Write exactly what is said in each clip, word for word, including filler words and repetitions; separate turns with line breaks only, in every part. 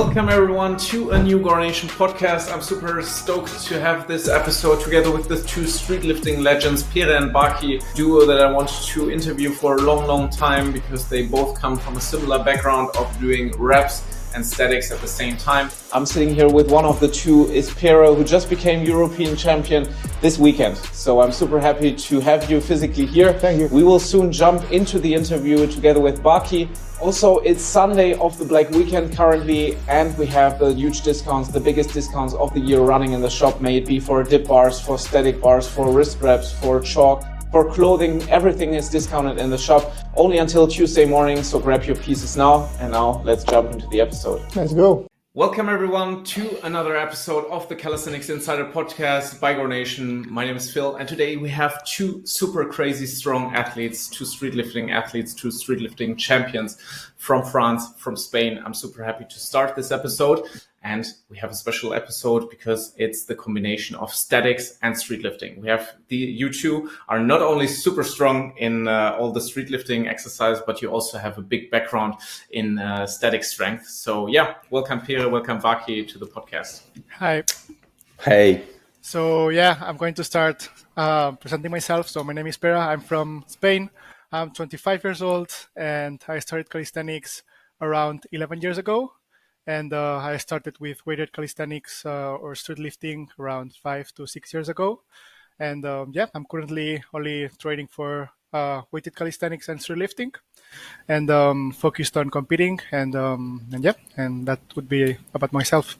Welcome everyone to a new Gore Nation podcast. I'm super stoked to have this episode together with the two street lifting legends, Pere and Baki, duo that I wanted to interview for a long, long time because they both come from a similar background of doing reps and statics at the same time. I'm sitting here with one of the two, is Pere, who just became European champion this weekend. So I'm super happy to have you physically here.
Thank you.
We will soon jump into the interview together with Baki. Also, it's Sunday of the Black Weekend currently, and we have the huge discounts, the biggest discounts of the year running in the shop, may it be for dip bars, for static bars, for wrist wraps, for chalk, for clothing. Everything is discounted in the shop only until Tuesday morning, so grab your pieces now. And now let's jump into the episode.
Let's go.
Welcome everyone to another episode of the Calisthenics Insider podcast by Gore Nation. My name is Phil, and today we have two super crazy strong athletes, two street lifting athletes, two street lifting champions from France, from Spain. I'm super happy to start this episode. And we have a special episode because it's the combination of statics and street lifting. We have the, you two are not only super strong in uh, all the street lifting exercise, but you also have a big background in uh, static strength. So yeah, welcome Pere, welcome Baki to the podcast.
Hi.
Hey.
So yeah, I'm going to start uh, presenting myself. So my name is Pere. I'm from Spain. I'm twenty-five years old, and I started calisthenics around eleven years ago. And uh, I started with weighted calisthenics uh, or street lifting around five to six years ago. And um, yeah, I'm currently only training for uh, weighted calisthenics and street lifting, and um, focused on competing. And um, and yeah, and that would be about myself.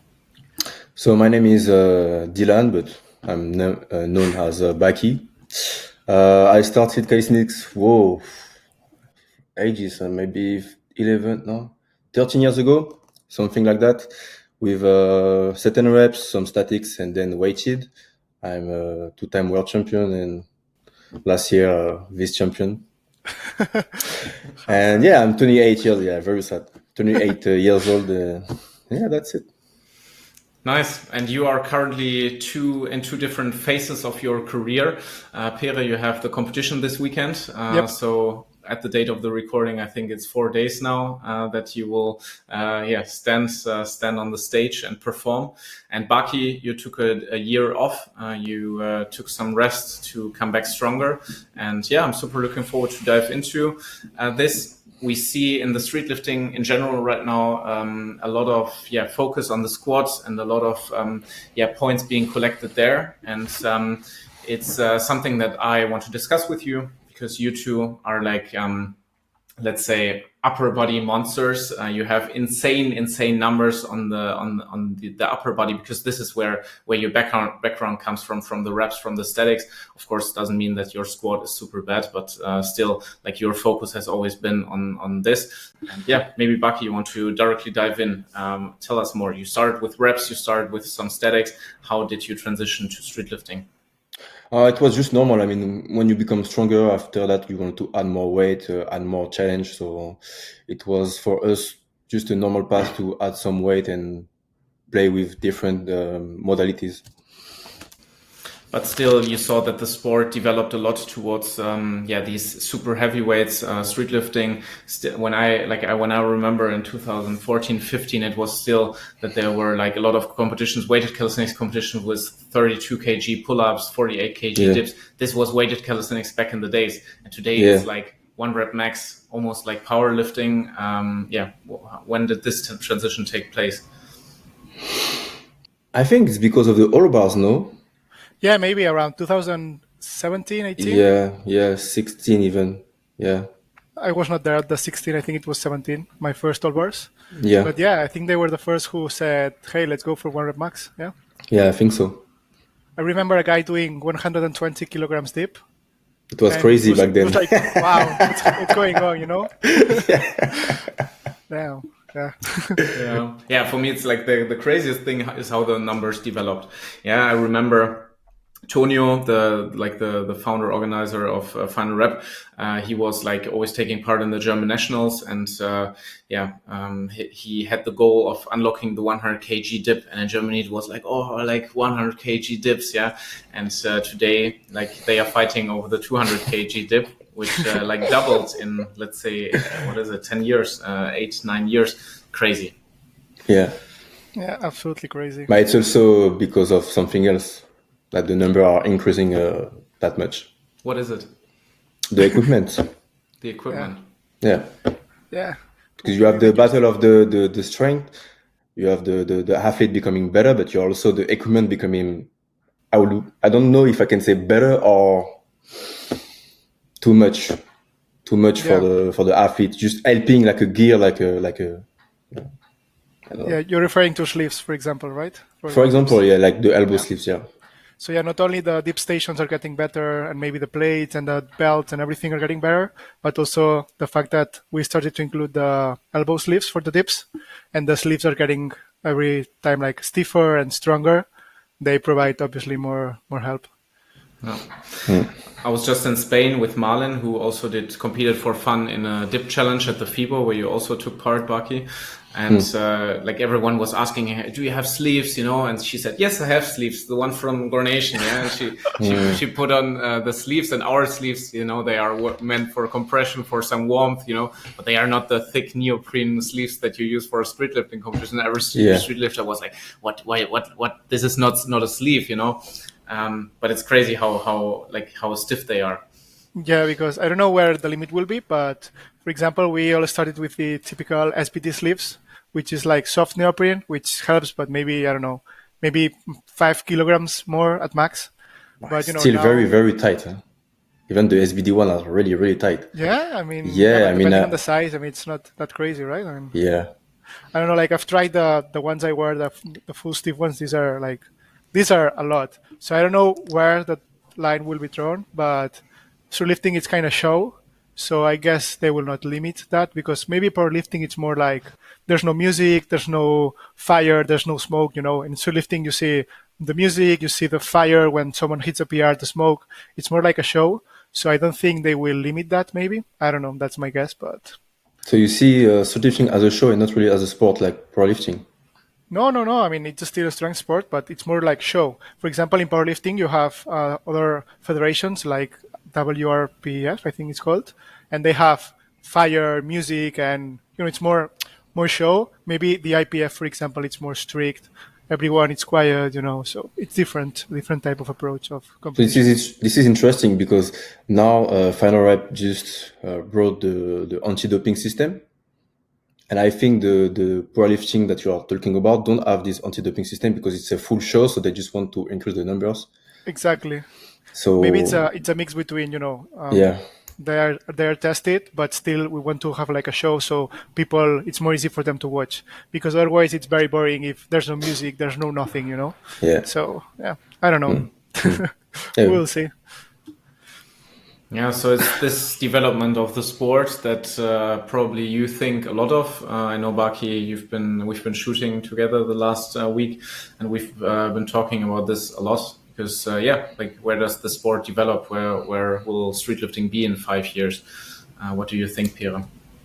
So my name is uh, Dylan, but I'm no, uh, known as uh, Baki. Uh, I started calisthenics, whoa, ages, uh, maybe eleven, no, thirteen years ago. Something like that, with uh, certain reps, some statics, and then weighted. I'm a two-time world champion and last year uh, vice champion. And yeah, I'm twenty-eight years. Yeah, very sad. twenty-eight uh, years old. Uh, yeah, that's it.
Nice. And you are currently two in two different phases of your career. Uh, Pere, you have the competition this weekend. Uh,
Yep.
So at the date of the recording, I think it's four days now uh, that you will, uh, yeah, stand uh, stand on the stage and perform. And Baki, you took a, a year off. Uh, you uh, took some rest to come back stronger. And yeah, I'm super looking forward to dive into uh, this. We see in the street lifting in general right now um, a lot of yeah focus on the squats and a lot of um, yeah points being collected there. And um, it's uh, something that I want to discuss with you, because you two are like, um, let's say, upper body monsters. Uh, you have insane, insane numbers on the on on the, the upper body, because this is where where your background background comes from, from the reps, from the statics. Of course, doesn't mean that your squat is super bad, but uh, still, like, your focus has always been on on this. And yeah, maybe Baki, you want to directly dive in. Um, tell us more. You started with reps. You started with some statics. How did you transition to street lifting?
Uh, it was just normal. I mean, when you become stronger, after that, you want to add more weight, uh, add more challenge. So it was for us just a normal path to add some weight and play with different um, modalities.
But still, you saw that the sport developed a lot towards, um, yeah, these super heavyweights, uh, street lifting. St- when I like, I when I remember in two thousand fourteen, fifteen, it was still that there were like a lot of competitions, weighted calisthenics competition with thirty-two kilograms pull-ups, forty-eight kilograms
Yeah.
dips. This was weighted calisthenics back in the days, and today
Yeah.
it's like one rep max, almost like powerlifting. Um, yeah, when did this t- transition take place?
I think it's because of the all bars, no?
Yeah, maybe around two thousand seventeen, eighteen.
Yeah, yeah, sixteen even. Yeah,
I was not there at the sixteen. I think it was seventeen, my first all bars.
yeah,
But yeah, I think they were the first who said, hey, let's go for one rep max. Yeah.
yeah. I think so.
I remember a guy doing one hundred twenty kilograms dip.
It was
and
crazy
it was,
back then.
It was like, wow, what's, what's going on, you know? Damn. Yeah.
yeah. yeah, for me, it's like the, the craziest thing is how the numbers developed. Yeah, I remember Tonio, the like the, the founder organizer of uh, Final Rep, uh, he was like always taking part in the German nationals, and uh, yeah, um, he, he had the goal of unlocking the one hundred kilogram dip, and in Germany it was like, oh, like one hundred kilogram dips, yeah. And uh, today, like, they are fighting over the two hundred kilogram dip, which uh, like doubled in, let's say, what is it, ten years, uh, eight, nine years, crazy.
Yeah.
Yeah, absolutely crazy.
But it's also because of something else that the number are increasing uh, that much.
What is it?
The equipment.
The equipment.
Yeah.
Yeah.
Because you have
Maybe
the
just-
battle of the, the, the strength, you have the, the, the athlete becoming better, but you also the equipment becoming, I would, I don't know if I can say better or too much, too much
Yeah.
for the for the athlete, just helping like a gear, like a like a. I don't know.
Yeah, you're referring to sleeves, for example, right?
For
the
example,
dips.
yeah, like the elbow
Yeah.
sleeves, yeah.
So yeah, not only the dip stations are getting better, and maybe the plates and the belts and everything are getting better, but also the fact that we started to include the elbow sleeves for the dips, and the sleeves are getting every time like stiffer and stronger. They provide obviously more more help.
No. I was just in Spain with Marlin, who also did competed for fun in a dip challenge at the FIBO, where you also took part, Baki. And uh, like everyone was asking, "Hey, do you have sleeves?" You know, and she said, "Yes, I have sleeves. The one from Gornation." Yeah, and she she, she put on uh, the sleeves, and our sleeves, you know, they are w- meant for compression, for some warmth, you know, but they are not the thick neoprene sleeves that you use for a street lifting competition. Every street,
Yeah.
street lifter was like, "What? Why? What? What? This is not not a sleeve," you know. Um, but it's crazy how how like how stiff they are.
Yeah, because I don't know where the limit will be, but for example, we all started with the typical S B D sleeves, which is like soft neoprene, which helps, but maybe I don't know, maybe five kilograms more at max. But you know,
Still
now,
very very tight. Huh? Even the S B D one are really really tight.
yeah, I mean,
Yeah,
but
I mean,
depending
uh,
on the size, I mean, it's not that crazy, right? I mean,
Yeah,
I don't know, like I've tried the the ones I wear, the the full stiff ones. These are like these are a lot. So I don't know where the line will be drawn, but lifting it's kind of show. So I guess they will not limit that because maybe powerlifting it's more like there's no music, there's no fire, there's no smoke. You know, in lifting you see the music, you see the fire when someone hits a P R, the smoke. It's more like a show. So I don't think they will limit that. Maybe I don't know. That's my guess, but.
so you see uh, weightlifting as a show and not really as a sport like powerlifting.
No, no, no. I mean, it's still a strength sport, but it's more like show. For example, in powerlifting, you have uh, other federations like W R P F, I think it's called, and they have fire, music, and you know, it's more more show. Maybe the I P F, for example, it's more strict. Everyone, it's quiet, you know. So it's different, different type of approach of
So this
competition.
is this is interesting because now uh, Final Rep just uh, brought the the anti-doping system, and I think the the powerlifting that you are talking about don't have this anti-doping system because it's a full show, so they just want to increase the numbers.
Exactly.
So
Maybe it's a it's a mix between you know. Um,
yeah,
they are they are tested, but still we want to have like a show so people it's more easy for them to watch because otherwise it's very boring if there's no music, there's no nothing, you know.
yeah,
So yeah, I don't know.
yeah.
We'll see.
Yeah, so it's this development of the sport that uh, probably you think a lot of. Uh, I know Baki, you've been we've been shooting together the last uh, week, and we've uh, been talking about this a lot because uh, yeah, like where does the sport develop? Where where will street lifting be in five years? Uh, what do you think, Pierre?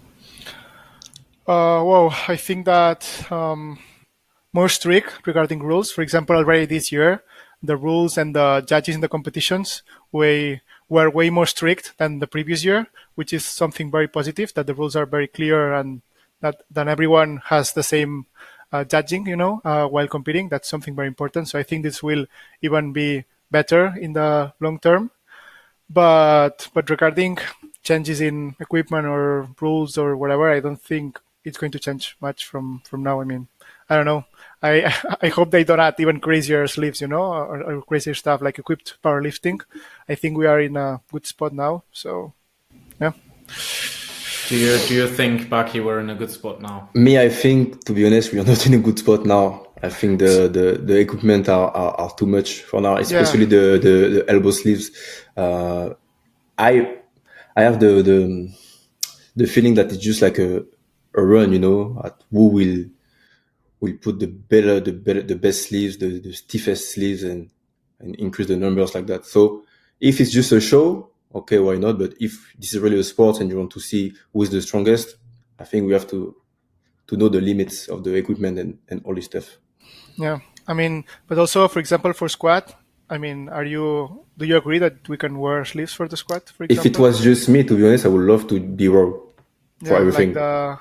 Uh, well, I think that um, more strict regarding rules. For example, already this year, the rules and the judges in the competitions way were way more strict than the previous year, which is something very positive. That the rules are very clear and that then everyone has the same uh, judging, you know, uh, while competing. That's something very important. So I think this will even be better in the long term. But but regarding changes in equipment or rules or whatever, I don't think it's going to change much from from now. I mean, I don't know. I I hope they don't add even crazier sleeves, you know, or, or crazier stuff like equipped powerlifting. I think we are in a good spot now. So yeah.
Do you do you think, Baki, we're in a good spot now?
Me, I think to be honest, we are not in a good spot now. I think the the, the equipment are, are, are too much for now, especially
Yeah.
the, the the elbow sleeves. Uh, I I have the the the feeling that it's just like a a run, you know, at who will will put the better the better the best sleeves, the, the stiffest sleeves, and and increase the numbers like that. So if it's just a show, okay, why not? But if this is really a sport and you want to see who is the strongest, I think we have to to know the limits of the equipment and, and all this stuff.
Yeah. I mean, but also, for example, for squat, I mean, are you, do you agree that we can wear sleeves for the squat, for
If it
example?
was just me, to be honest, I would love to be raw for
Yeah, like
everything.
the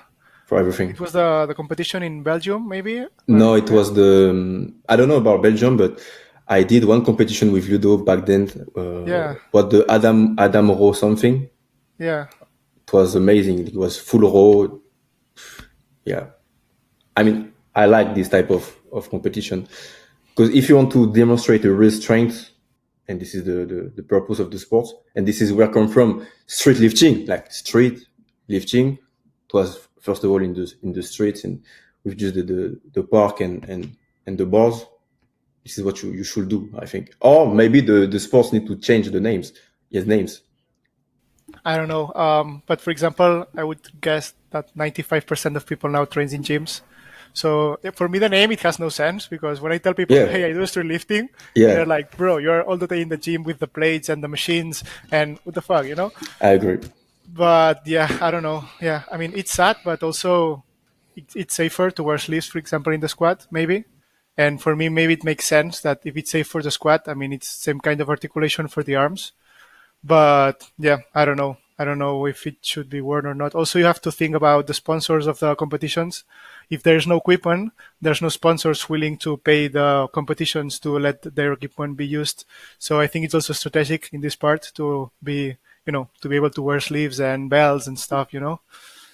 for everything.
It was the the competition in Belgium, maybe?
No, it was the um, I don't know about Belgium, but I did one competition with Ludo back then. Uh,
Yeah.
What the Adam Adam row something.
Yeah.
It was amazing. It was full row. Yeah, I mean, I like this type of of competition because if you want to demonstrate a real strength, and this is the, the the purpose of the sport, and this is where I come from, street lifting, like street lifting. It was first of all in the in the streets and with just the the, the park and and and the bars. This is what you, you should do, I think. Or maybe the, the sports need to change the names. Yes, names.
I don't know. Um, but for example, I would guess that ninety-five percent of people now trains in gyms. So yeah, for me, the name, it has no sense because when I tell people,
Yeah.
hey, I do street lifting,
Yeah.
they're like, bro, you're all the day in the gym with the plates and the machines and what the fuck, you know?
I agree.
But yeah, I don't know. Yeah, I mean, it's sad, but also it, it's safer to wear sleeves, for example, in the squat, maybe. And for me, maybe it makes sense that if it's safe for the squat, I mean, it's same kind of articulation for the arms. But yeah, I don't know. I don't know if it should be worn or not. Also, you have to think about the sponsors of the competitions. If there's no equipment, there's no sponsors willing to pay the competitions to let their equipment be used. So I think it's also strategic in this part to be, you know, to be able to wear sleeves and belts and stuff, you know.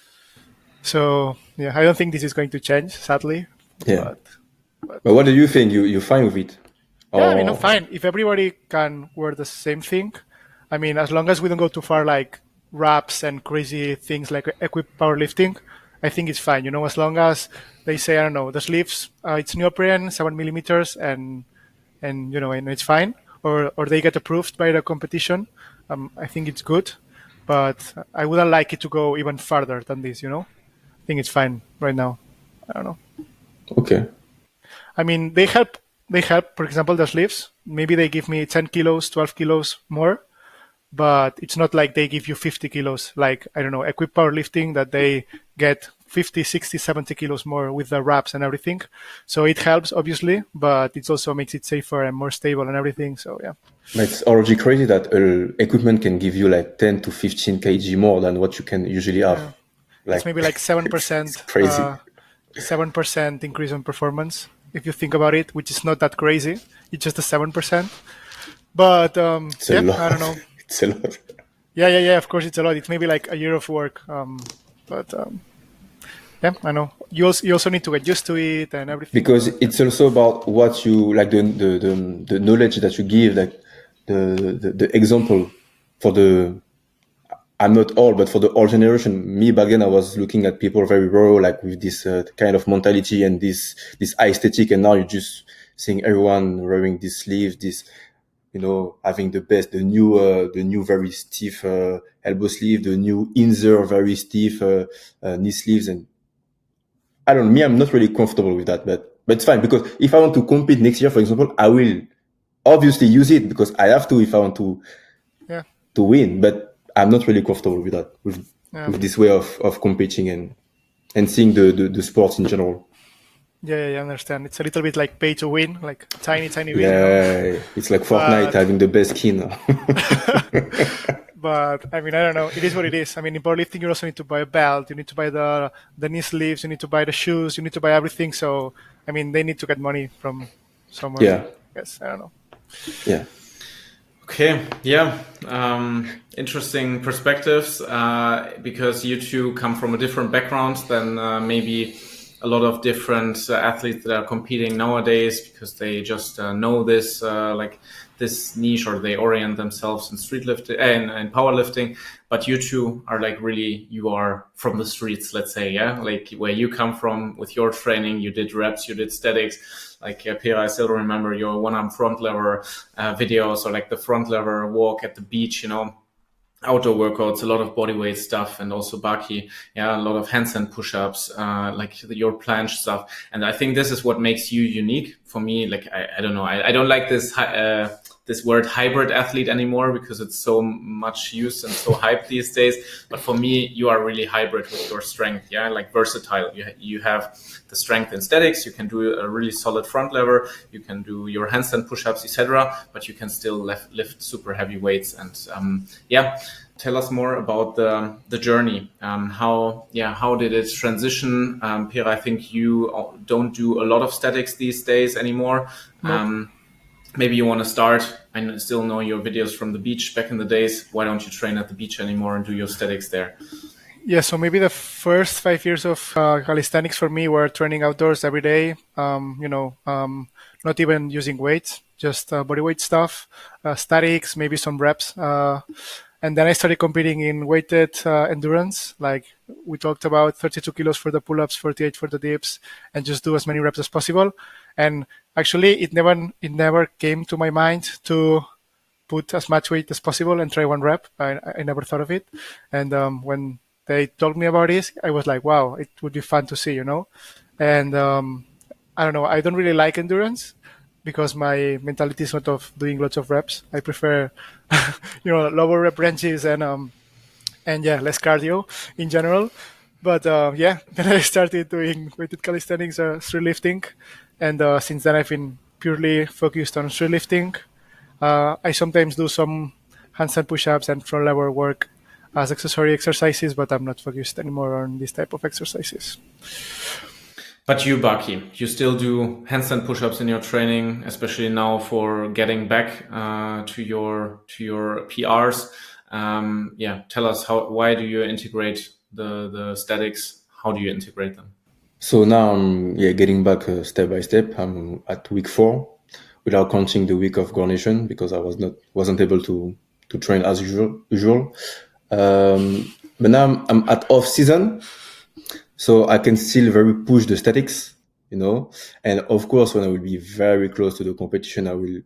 So yeah, I don't think this is going to change, sadly.
Yeah.
But
But what do you think? You you fine with it?
yeah, I mean,
Or-
I'm fine. If everybody can wear the same thing, I mean, as long as we don't go too far, like wraps and crazy things like equipped powerlifting, I think it's fine. You know, as long as they say, I don't know, the sleeves, uh, it's neoprene, seven millimeters, and and you know, and it's fine, or or they get approved by the competition. Um, I think it's good, but I wouldn't like it to go even farther than this. You know, I think it's fine right now. I don't know.
Okay.
I mean, they help. They help. For example, the sleeves. Maybe they give me ten kilos, twelve kilos more, but it's not like they give you fifty kilos. Like I don't know, equipped powerlifting that they get fifty, sixty, seventy kilos more with the wraps and everything. So it helps, obviously, but it also makes it safer and more stable and everything. So yeah.
But it's already crazy that uh, equipment can give you like ten to fifteen kilograms more than what you can usually have.
Yeah.
Like
It's maybe like seven percent.
it's crazy.
Uh, seven percent increase on performance. If you think about it, which is not that crazy, it's just a seven percent. But um,
It's a
yeah,
lot.
I don't know.
It's a lot.
Yeah, yeah, yeah. Of course, it's a lot. It's maybe like a year of work. Um, but um, yeah, I know. You also you also need to get used to it and everything.
Because it's also about what you like the the the, the knowledge that you give, like the, the the example for the. I'm not old, but for the old generation, me back then I was looking at people very raw, like with this uh, kind of mentality and this this aesthetic, and now you're just seeing everyone wearing these sleeves, this you know having the best, the new uh, the new very stiff uh, elbow sleeve, the new Inzer very stiff uh, uh, knee sleeves, and I don't know, me, I'm not really comfortable with that, but but it's fine because if I want to compete next year, for example, I will obviously use it because I have to if I want to
Yeah.
to win. But I'm not really comfortable with that, with
Yeah.
with this way of, of competing and and seeing the, the, the sports in general.
Yeah, yeah, yeah, I understand. It's a little bit like pay to win, like tiny, tiny win. You know?
Yeah, it's like Fortnite
But-
having the best skin.
But I mean, I don't know. It is what it is. I mean, in powerlifting, you also need to buy a belt. You need to buy the the knee sleeves. You need to buy the shoes. You need to buy everything. So I mean, they need to get money from somewhere.
Yeah.
Yes, I don't know.
Yeah.
Okay, yeah, um, interesting perspectives uh, because you two come from a different background than uh, maybe a lot of different uh, athletes that are competing nowadays because they just uh, know this uh, like this niche or they orient themselves in street lifting and, and powerlifting. But you two are like really, you are from the streets, let's say, yeah, like where you come from with your training, you did reps, you did statics. Like uh, Pera, I still remember your one-arm front lever uh, videos or like the front lever walk at the beach, you know, outdoor workouts, a lot of bodyweight stuff, and also Baki, yeah, a lot of handstand push-ups, uh, like your planche stuff. And I think this is what makes you unique for me. Like, I, I don't know, I, I don't like this, uh, this word hybrid athlete anymore because it's so much used and so hyped these days. But for me, you are really hybrid with your strength. Yeah, like versatile. You you have the strength in statics. You can do a really solid front lever. You can do your handstand push-ups, et cetera. But you can still lift, lift super heavy weights. And um, yeah, tell us more about the the journey. Um, how yeah, how did it transition? Um, Pierre, I think you don't do a lot of statics these days anymore.
Nope.
Um, maybe you want to start. I still know your videos from the beach back in the days. Why don't you train at the beach anymore and do your statics there?
Yeah, so maybe the first five years of uh, calisthenics for me were training outdoors every day. Um, you know, um, not even using weights, just uh, body weight stuff, uh, statics, maybe some reps. Uh, and then I started competing in weighted uh, endurance, like we talked about, thirty-two kilos for the pull-ups, forty-eight for the dips, and just do as many reps as possible. And actually, it never it never came to my mind to put as much weight as possible and try one rep. I, I never thought of it. And um, when they told me about this, I was like, wow, it would be fun to see, you know? And um, I don't know, I don't really like endurance because my mentality is not of doing lots of reps. I prefer, you know, lower rep ranges and, um, and yeah, less cardio in general. But uh, yeah, then I started doing weighted calisthenics, uh, street lifting. And uh, since then I've been purely focused on street lifting. Uh, I sometimes do some handstand push-ups and front lever work as accessory exercises, but I'm not focused anymore on this type of exercises.
But you, Baki, you still do handstand push-ups in your training, especially now for getting back uh, to your to your P Rs. Um, yeah, tell us how. Why do you integrate the the statics? How do you integrate them?
So now I'm yeah getting back uh, step by step. I'm at week four, without counting the week of coordination because I was not wasn't able to to train as usual. usual. Um, but now I'm, I'm at off season, so I can still very push the statics, you know. And of course, when I will be very close to the competition, I will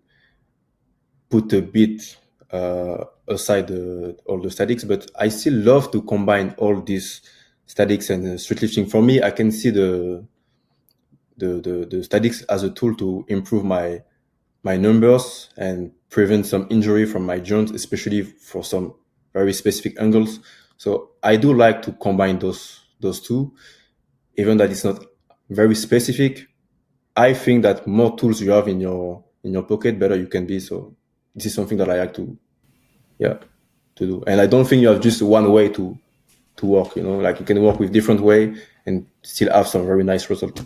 put a bit uh, aside the, all the statics. But I still love to combine all these statics and uh, street lifting. For me, I can see the the the, the statics as a tool to improve my my numbers and prevent some injury from my joints, especially for some very specific angles. So I do like to combine those those two, even that it's not very specific. I think that more tools you have in your in your pocket, better you can be. So this is something that I like to, yeah, to do. And I don't think you have just one way to to work. You know, like you can work with different way and still have some very nice results.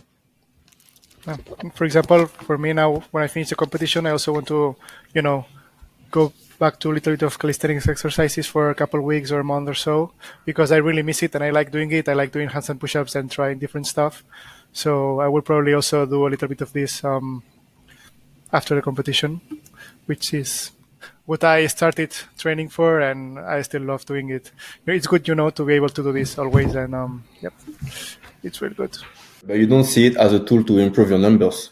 For example, for me now, when I finish the competition, I also want to, you know, go back to a little bit of calisthenics exercises for a couple of weeks or a month or so, because I really miss it and I like doing it. I like doing handstand push-ups and trying different stuff. So I will probably also do a little bit of this um, after the competition, which is what I started training for, and I still love doing it. It's good, you know, to be able to do this always, and um, yep, it's really good.
But you don't see it as a tool to improve your numbers.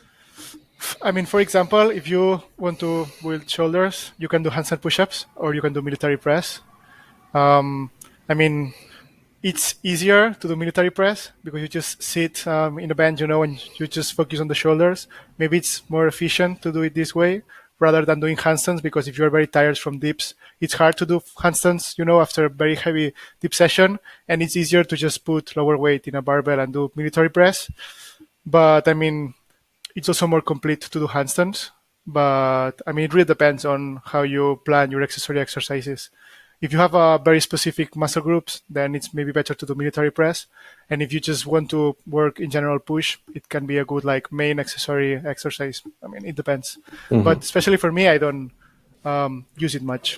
I mean, for example, if you want to build shoulders, you can do handstand push-ups or you can do military press. Um, I mean, it's easier to do military press because you just sit um, in a bench, you know, and you just focus on the shoulders. Maybe it's more efficient to do it this way rather than doing handstands, because if you're very tired from dips, it's hard to do handstands, you know, after a very heavy dip session, and it's easier to just put lower weight in a barbell and do military press. But I mean, it's also more complete to do handstands. But I mean, it really depends on how you plan your accessory exercises. If you have a very specific muscle groups, then it's maybe better to do military press. And if you just want to work in general push, it can be a good like main accessory exercise. I mean, it depends. Mm-hmm. But especially for me, I don't um, use it much.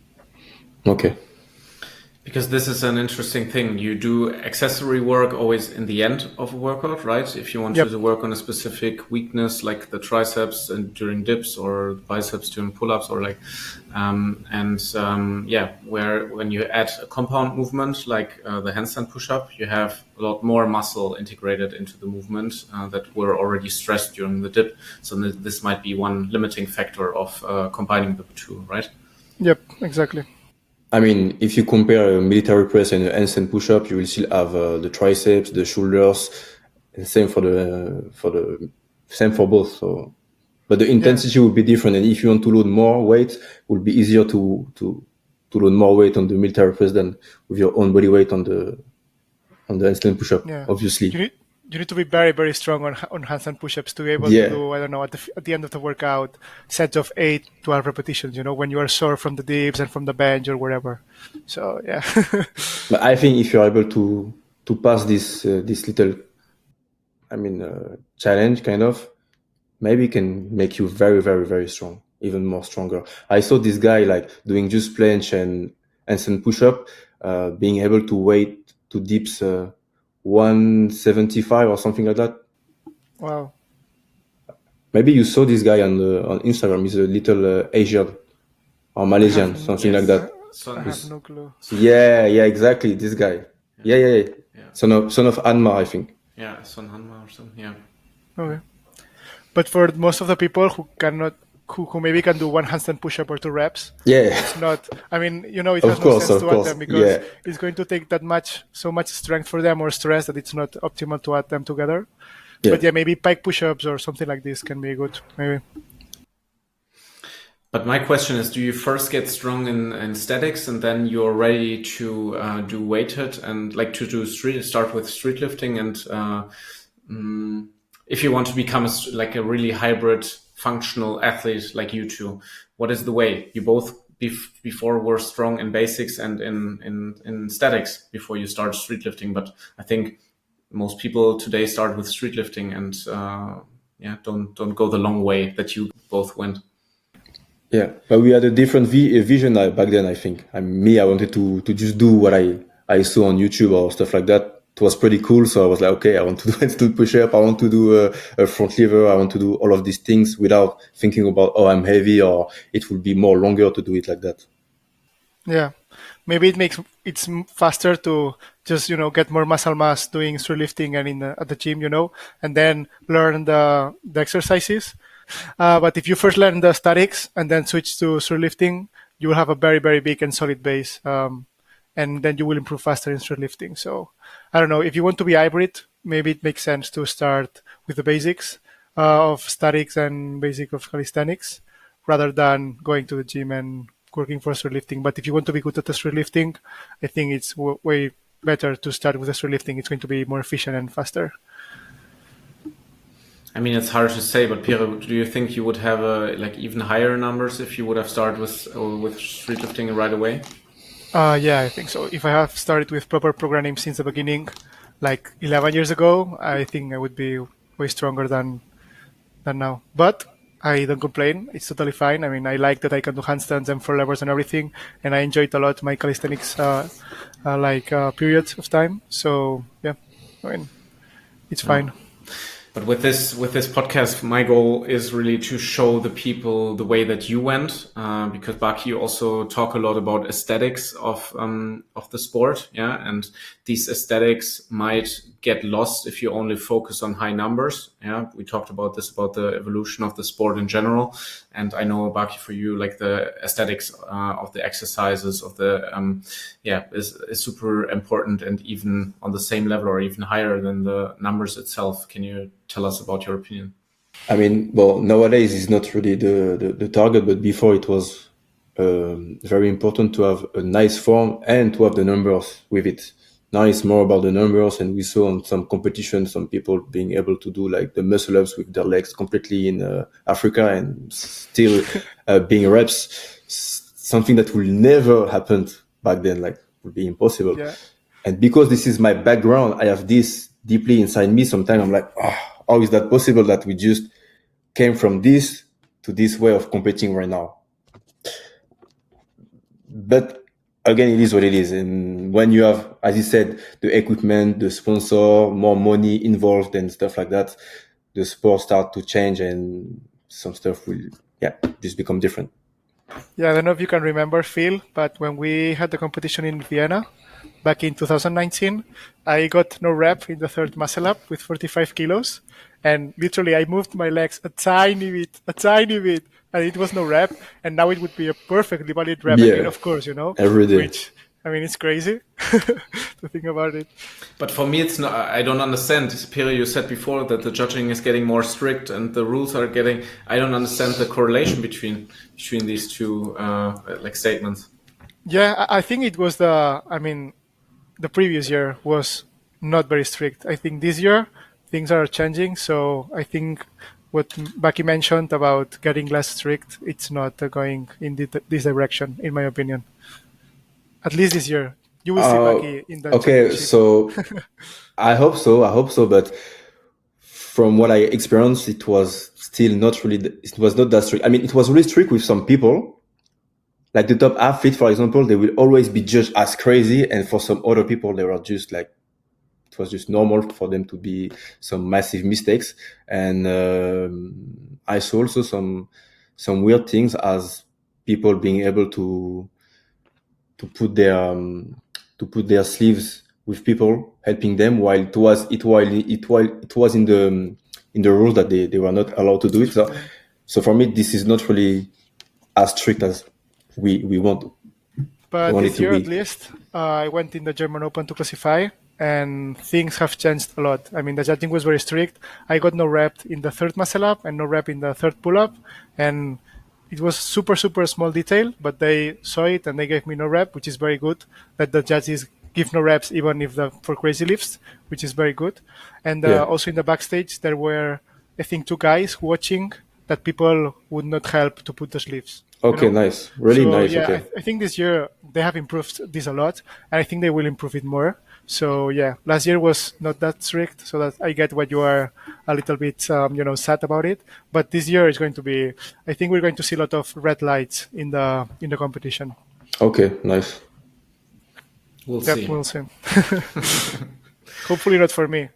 Okay.
Because this is an interesting thing. You do accessory work always in the end of a workout, right? If you want yep. to work on a specific weakness, like the triceps and during dips or biceps during pull-ups, or like, um, and um, yeah, where when you add a compound movement like uh, the handstand push-up, you have a lot more muscle integrated into the movement uh, that were already stressed during the dip. So th- this might be one limiting factor of uh, combining the two, right?
Yep, exactly.
I mean, if you compare a military press and a handstand push-up, you will still have uh, the triceps, the shoulders, and same for the for the same for both. So, but the intensity yeah. will be different. And if you want to load more weight, it will be easier to to to load more weight on the military press than with your own body weight on the on the handstand push-up. Yeah. Obviously,
you need, you need to be very, very strong on on handstand push-ups to be able
Yeah.
to do, I don't know, at the f- at the end of the workout, sets of eight, twelve repetitions. You know, when you are sore from the dips and from the bench or wherever. So yeah,
But I think if you're able to to pass this uh, this little, I mean, uh, challenge kind of, maybe it can make you very, very, very strong, even more stronger. I saw this guy like doing just planche and and some push up, uh, being able to weight to dips uh, one seventy-five or something like that.
wow.
Maybe you saw this guy on the, on Instagram. He's a little uh, Asian or
I
Malaysian,
have
something
Yes.
like that.
Son,
I have
He's-
no clue.
yeah, yeah, exactly. This guy. Yeah, yeah, yeah.
Yeah.
Son of son of Anmar, I think.
yeah, Son Hanma or something. Yeah.
Okay. But for most of the people who cannot, who, who maybe can do one handstand push-up or two reps,
Yeah,
it's not. I mean, you know, it
Of
has no
course,
sense
of
to add
course,
them because
yeah.
it's going to take that much, so much strength for them or stress that it's not optimal to add them together.
yeah.
But yeah, maybe pike push-ups or something like this can be good. Maybe.
But my question is, do you first get strong in, in statics and then you're ready to uh, do weighted and like to do street, start with street lifting and uh, mm, if you want to become a, s- like a really hybrid functional athlete like you two, what is the way? You both bef- before were strong in basics and in, in, in statics before you start street lifting. But I think most people today start with street lifting and uh, yeah, don't don't go the long way that you both went.
Yeah, but we had a different vi- uh, vision uh, back then. I think. I me, I wanted to to just do what I I saw on YouTube or stuff like that. It was pretty cool, so I was like, okay, I want to do handstand push up. I want to do a, a front lever. I want to do all of these things without thinking about, oh, I'm heavy, or it will be more longer to do it like that.
Yeah, maybe it makes it's m- faster to just you know get more muscle mass doing street lifting and in the, at the gym, you know, and then learn the the exercises. Uh, but if you first learn the statics and then switch to street lifting, you will have a very very big and solid base, um, and then you will improve faster in street lifting. So I don't know if you want to be hybrid, maybe it makes sense to start with the basics uh, of statics and basic of calisthenics rather than going to the gym and working for street lifting. But if you want to be good at the street lifting, I think it's w- way better to start with the street lifting. It's going to be more efficient and faster.
I mean, it's hard to say, but Pierre, do you think you would have uh, like even higher numbers if you would have started with uh, with street lifting right away?
Uh, yeah, I think so. If I have started with proper programming since the beginning, like eleven years ago, I think I would be way stronger than than now. But I don't complain. It's totally fine. I mean, I like that I can do handstands and floor levers and everything, and I enjoyed a lot my calisthenics uh, uh, like uh, periods of time. So yeah, I mean, it's fine.
But with this with this podcast, my goal is really to show the people the way that you went, uh, because Baki, you also talk a lot about aesthetics of um, of the sport, yeah, and these aesthetics might get lost if you only focus on high numbers. Yeah, we talked about this about the evolution of the sport in general, and I know Baki for you, like the aesthetics uh, of the exercises of the um, yeah is, is super important and even on the same level or even higher than the numbers itself. Can you tell us about your opinion?
I mean, well, nowadays it's not really the, the, the target, but before it was um, very important to have a nice form and to have the numbers with it. Now it's more about the numbers, and we saw on some competitions some people being able to do like the muscle ups with their legs completely in uh, Africa and still uh, being reps, s- something that will never happen back then, like would be impossible.
Yeah.
And because this is my background, I have this deeply inside me. Sometimes I'm like, oh, how is that possible that we just came from this to this way of competing right now? But again, it is what it is. And when you have, as you said, the equipment, the sponsor, more money involved and stuff like that, the sport start to change and some stuff will, yeah, just become different.
Yeah, I don't know if you can remember, Phil, but when we had the competition in Vienna back in two thousand nineteen, I got no rep in the third muscle up with forty-five kilos. And literally, I moved my legs a tiny bit, a tiny bit, and it was no rep. And now it would be a perfectly valid rep. I
Yeah.
mean, of course, you know,
Every day.
which, I mean, it's crazy to think about it.
But for me, it's not. I don't understand. Pierre, you said before that the judging is getting more strict and the rules are getting. I don't understand the correlation between between these two uh, like statements.
Yeah, I I think it was the, I mean, the previous year was not very strict. I think this year things are changing. So I think what Baki mentioned about getting less strict, it's not uh, going in the, this direction, in my opinion. At least this year, you will see
Uh,
Baki in the
okay,
championship.
so I hope so. I hope so, but from what I experienced, it was still not really. It was not that strict. I mean, it was really strict with some people. Like the top athlete, for example, they will always be judged as crazy, and for some other people, they were just like it was just normal for them to be some massive mistakes. And um, I saw also some some weird things as people being able to to put their um, to put their sleeves with people helping them while it was it while it while it was in the um, in the rules that they, they were not allowed to do it. So, so for me, this is not really as strict as we we want.
But
want it
this
to
year,
be.
at least, uh, I went in the German Open to classify, and things have changed a lot. I mean, the judging was very strict. I got no rep in the third muscle up and no rep in the third pull up, and it was super super small detail, but they saw it and they gave me no rep, which is very good. That the judges give no reps even if the for crazy lifts, which is very good. And uh,
Yeah.
also in the backstage, there were I think two guys watching that people would not help to put the sleeves. you
Okay,
know?
nice, really
So
nice.
yeah,
Okay.
I, I think this year they have improved this a lot, and I think they will improve it more. So yeah, last year was not that strict, so that I get what you are a little bit, um, you know, sad about it. But this year is going to be, I think we're going to see a lot of red lights in the in the competition.
Okay, nice.
We'll
Yep,
see.
we'll see. Hopefully not for me.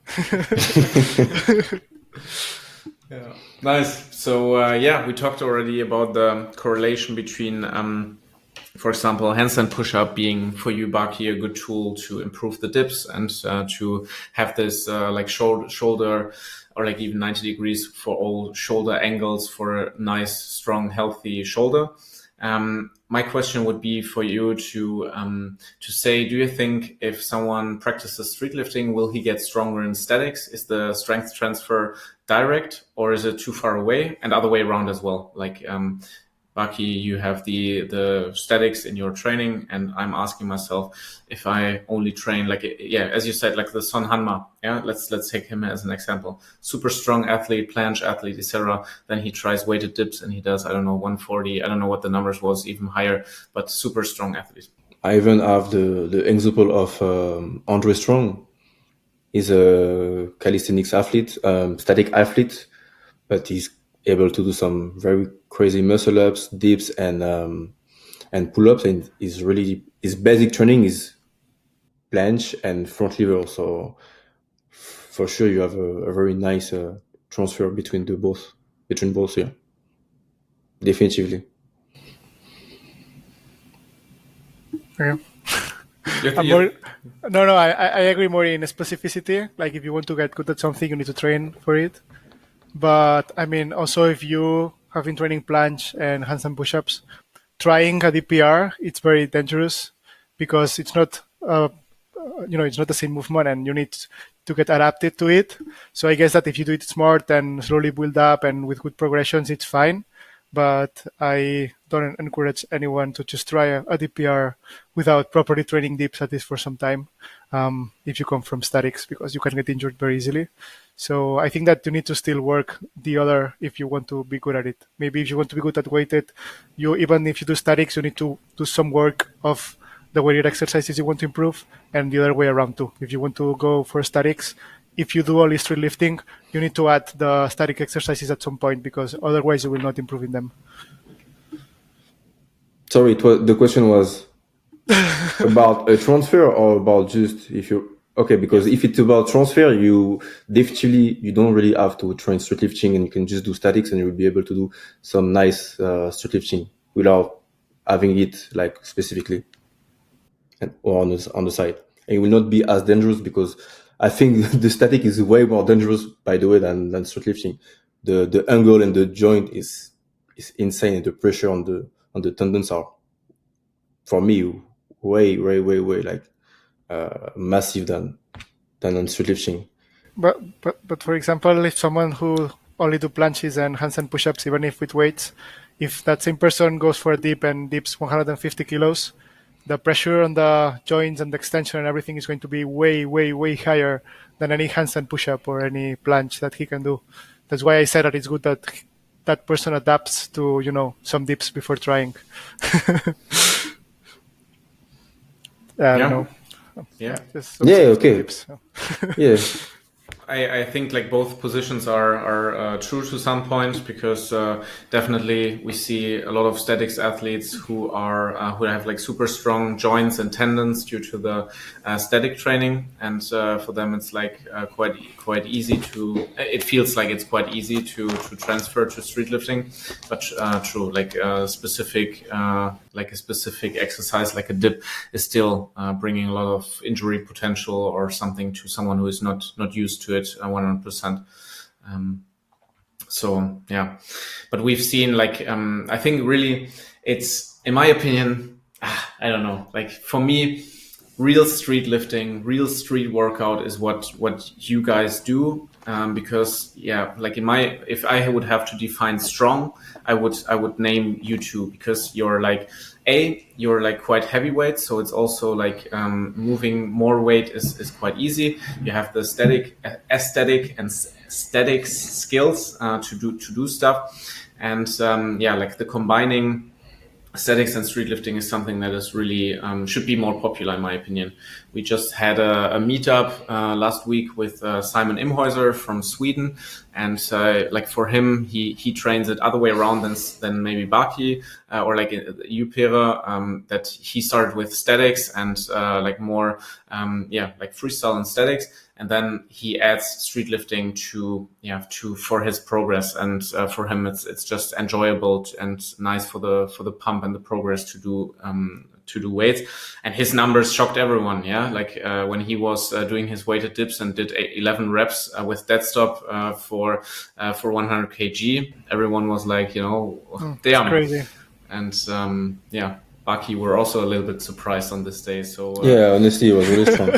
Yeah. Nice. So uh, yeah, we talked already about the correlation between, um, for example, handstand push-up being for you, Baki, a good tool to improve the dips and uh, to have this uh, like shoulder, shoulder or like even ninety degrees for all shoulder angles for a nice, strong, healthy shoulder. Um, my question would be for you to um, to say, do you think if someone practices street lifting, will he get stronger in statics? Is the strength transfer direct, or is it too far away? And other way around as well. Like um, Baki, you have the the statics in your training, and I'm asking myself if I only train like yeah, as you said, like the Son Hanma. Yeah, let's let's take him as an example. Super strong athlete, planche athlete, et cetera. Then he tries weighted dips and he does I don't know one forty. I don't know what the numbers was, even higher, but super strong athlete.
I even have the the example of um, Andre Strong. He's a calisthenics athlete, um, static athlete, but he's able to do some very crazy muscle ups, dips, and um, and pull ups. And he's really his basic training is planche and front lever. So for sure, you have a, a very nice uh, transfer between the both between both here. Definitively.
Yeah.
You-
I'm
you-
more, no, no, I, I I agree more in specificity. Like if you want to get good at something, you need to train for it. But I mean, also if you have been training planche and handstand push-ups, trying a D P R, it's very dangerous because it's not, uh, you know, it's not the same movement, and you need to get adapted to it. So I guess that if you do it smart and slowly build up and with good progressions, it's fine. But I don't encourage anyone to just try a, a D P R without properly training dips, at least for some time, um, if you come from statics, because you can get injured very easily. So I think that you need to still work the other if you want to be good at it. Maybe if you want to be good at weighted, you even if you do statics, you need to do some work of the weighted exercises you want to improve, and the other way around too. If you want to go for statics, if you do only street lifting, you need to add the static exercises at some point because otherwise you will not improve in them.
Sorry, it was, the question was about a transfer or about just if you okay because if it's about transfer, you definitely you don't really have to train street lifting and you can just do statics and you'll be able to do some nice uh, street lifting without having it like specifically and or on the on the side. And it will not be as dangerous because I think the static is way more dangerous, by the way, than, than street lifting. The the angle and the joint is is insane, and the pressure on the on the tendons are, for me, way way way way like uh, massive than than on street lifting.
But, but but for example, if someone who only do planches and handstand push-ups, even if with weights, if that same person goes for a dip and dips one hundred fifty kilos, the pressure on the joints and the extension and everything is going to be way, way, way higher than any handstand push-up or any planche that he can do. That's why I said that it's good that that person adapts to, you know, some dips before trying. I
Yeah.
don't know.
Yeah.
Just some
Yeah,
simple
okay.
tips.
Yeah.
I, I think like both positions are are uh, true to some point, because uh, definitely we see a lot of statics athletes who are uh, who have like super strong joints and tendons due to the uh, static training, and uh, for them it's like uh, quite quite easy to it feels like it's quite easy to to transfer to street lifting, but uh, true, like a specific uh, like a specific exercise like a dip is still uh, bringing a lot of injury potential or something to someone who is not not used to it uh, one hundred percent. Um, so yeah, but we've seen like um, I think really it's, in my opinion, ah, I don't know, like for me, real street lifting, real street workout is what what you guys do, um, because yeah, like in my, if I would have to define strong, I would I would name you two, because you're like a you're like quite heavyweight, so it's also like um, moving more weight is, is quite easy. You have the static aesthetic and statics skills uh, to do to do stuff, and um, yeah, like the combining aesthetics and street lifting is something that is really um, should be more popular, in my opinion. We just had a, a meetup uh, last week with uh, Simon Imhäuser from Sweden, and uh, like for him, he he trains it other way around than than maybe Baki uh, or like you, Pere, um, that he started with statics and uh, like more um, yeah like freestyle and statics. And then he adds street lifting to yeah to for his progress, and uh, for him it's it's just enjoyable and nice for the for the pump and the progress to do um, to do weights. And his numbers shocked everyone. Yeah, like uh, when he was uh, doing his weighted dips and did eleven reps uh, with dead stop uh, for uh, for one hundred kilograms, everyone was like, you know,
Mm,
damn.
crazy.
And um, yeah. Baki were also a little bit surprised on this day. So uh,
Yeah, honestly, it was really strong.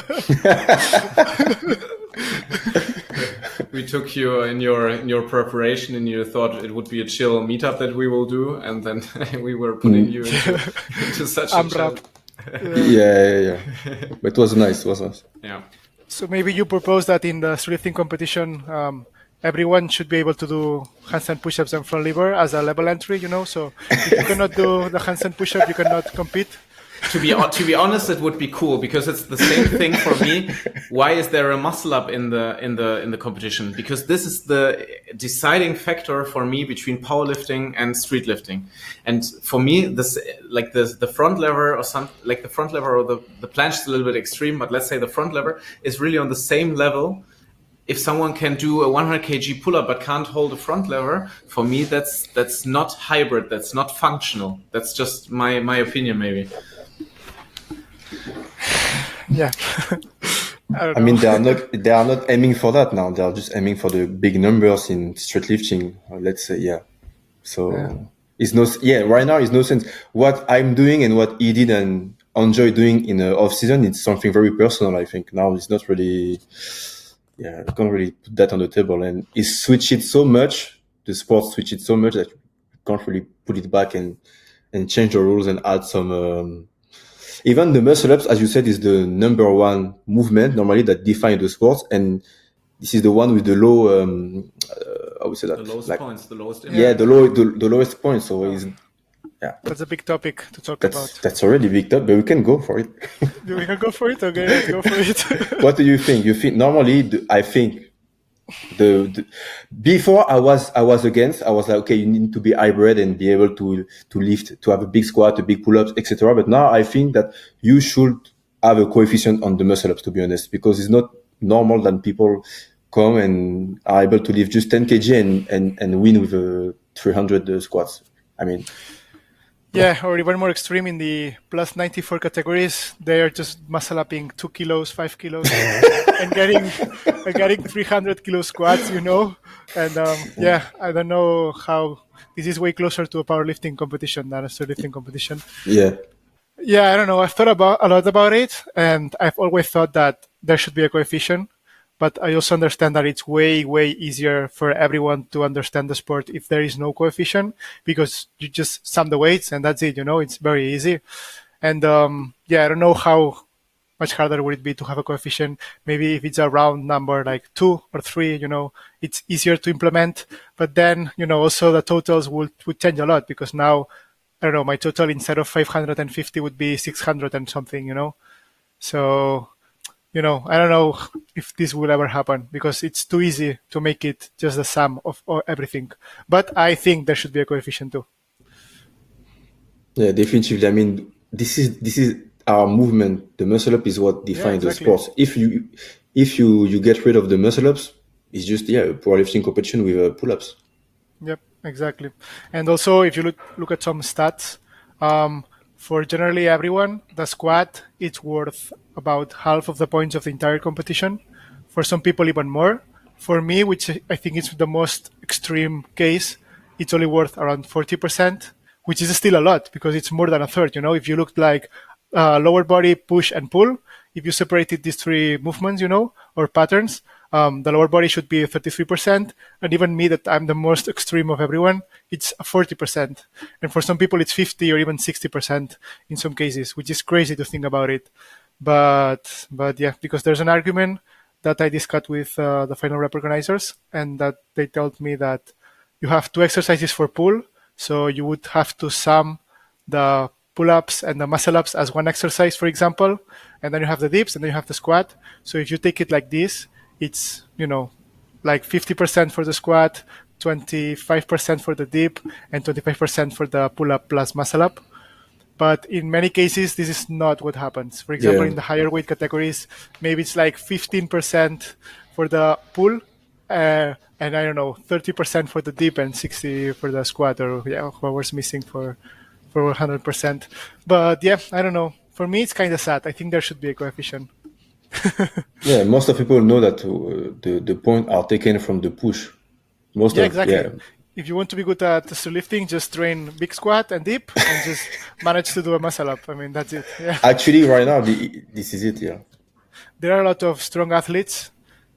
we took you in your in your preparation, and you thought it would be a chill meetup that we will do, and then we were putting
Mm.
you into, into such a
AMRAP.
challenge.
Yeah, yeah, yeah. But it was nice. It was nice.
Yeah.
So maybe you propose that in the street lifting competition, um, everyone should be able to do handstand push-ups and front lever as a level entry, you know? So if you cannot do the handstand push-up, you cannot compete.
To be to be honest, it would be cool, because it's the same thing for me. Why is there a muscle up in the in the in the competition? Because this is the deciding factor for me between powerlifting and street lifting. And for me, this like the the front lever or some like the front lever or the the planche is a little bit extreme, but let's say the front lever is really on the same level. If someone can do a one hundred kilogram pull-up but can't hold a front lever, for me that's that's not hybrid. That's not functional. That's just my my opinion, maybe.
Yeah. I don't
I
know.
mean, they are not they are not aiming for that now. They are just aiming for the big numbers in street lifting. Let's say, yeah. So
Yeah.
it's no yeah. Right now, it's no sense. What I'm doing and what he did and enjoy doing in the off season, it's something very personal. I think now it's not really. Yeah, I can't really put that on the table, and it's switched it so much. The sport switched it so much that you can't really put it back and and change the rules and add some. Um, even the muscle ups, as you said, is the number one movement normally that defines the sport, and this is the one with the low. Um, uh, how would say that?
The lowest
Like,
points, the lowest
yeah,
impact.
the low, the, the lowest point. So it's,
That's a big topic to talk
that's
about.
that's already big up, but we can go for it.
We can go for it? Okay, let's go for it.
What do you think? You think normally? The, I think the, the before I was I was against. I was like, okay, you need to be hybrid and be able to to lift, to have a big squat, a big pull ups, et cetera. But now I think that you should have a coefficient on the muscle ups, to be honest, because it's not normal that people come and are able to lift just ten kilograms and and and win with a three hundred uh, squats. I mean,
Yeah, or even more extreme in the plus ninety-four categories, they are just muscle upping two kilos, five kilos, and getting and getting three hundred kilo squats, you know. And um, yeah, I don't know how this is way closer to a powerlifting competition than a streetlifting competition.
yeah.
Yeah, I don't know. I've thought about a lot about it, and I've always thought that there should be a coefficient. But I also understand that it's way, way easier for everyone to understand the sport if there is no coefficient, because you just sum the weights and that's it. You know, it's very easy. And um, yeah, I don't know how much harder would it be to have a coefficient. Maybe if it's a round number like two or three, you know, it's easier to implement. But then, you know, also the totals would, would change a lot because now, I don't know, my total instead of five hundred fifty would be six hundred and something, you know. So, you know, I don't know if this will ever happen because it's too easy to make it just the sum of of everything. But I think there should be a coefficient too.
Yeah, definitely. I mean, this is this is our movement. The muscle up is what defines
exactly.
the sports. If you if you you get rid of the muscle ups, it's just yeah, a powerlifting competition with uh, pull ups.
Yep, exactly. And also, if you look look at some stats, um, for generally everyone, the squat it's worth about half of the points of the entire competition. For some people, even more. For me, which I think is the most extreme case, it's only worth around forty percent, which is still a lot because it's more than a third. You know, if you looked like uh, lower body, push, and pull, if you separated these three movements, you know, or patterns, um, the lower body should be thirty-three percent. And even me, that I'm the most extreme of everyone, it's forty percent. And for some people, it's fifty or even sixty percent in some cases, which is crazy to think about it. But, but yeah, because there's an argument that I discussed with uh, the final rep organizers, and that they told me that you have two exercises for pull. So you would have to sum the pull-ups and the muscle-ups as one exercise, for example, and then you have the dips, and then you have the squat. So if you take it like this, it's, you know, like fifty percent for the squat, twenty-five percent for the dip, and twenty-five percent for the pull-up plus muscle-up. But in many cases, this is not what happens. For example,
Yeah.
in the higher weight categories, maybe it's like fifteen percent for the pull, uh, and I don't know, thirty percent for the dip and sixty for the squat, or yeah, whoever's missing for for one hundred percent. But yeah, I don't know. For me, it's kind of sad. I think there should be a coefficient.
Yeah, most of people know that uh, the the point are taken from the push. Most
Yeah,
of
exactly.
yeah,
If you want to be good at lifting, just train big squat and dip, and just manage to do a muscle up. I mean, that's it. Yeah.
actually right now the, this is it. Yeah,
There are a lot of strong athletes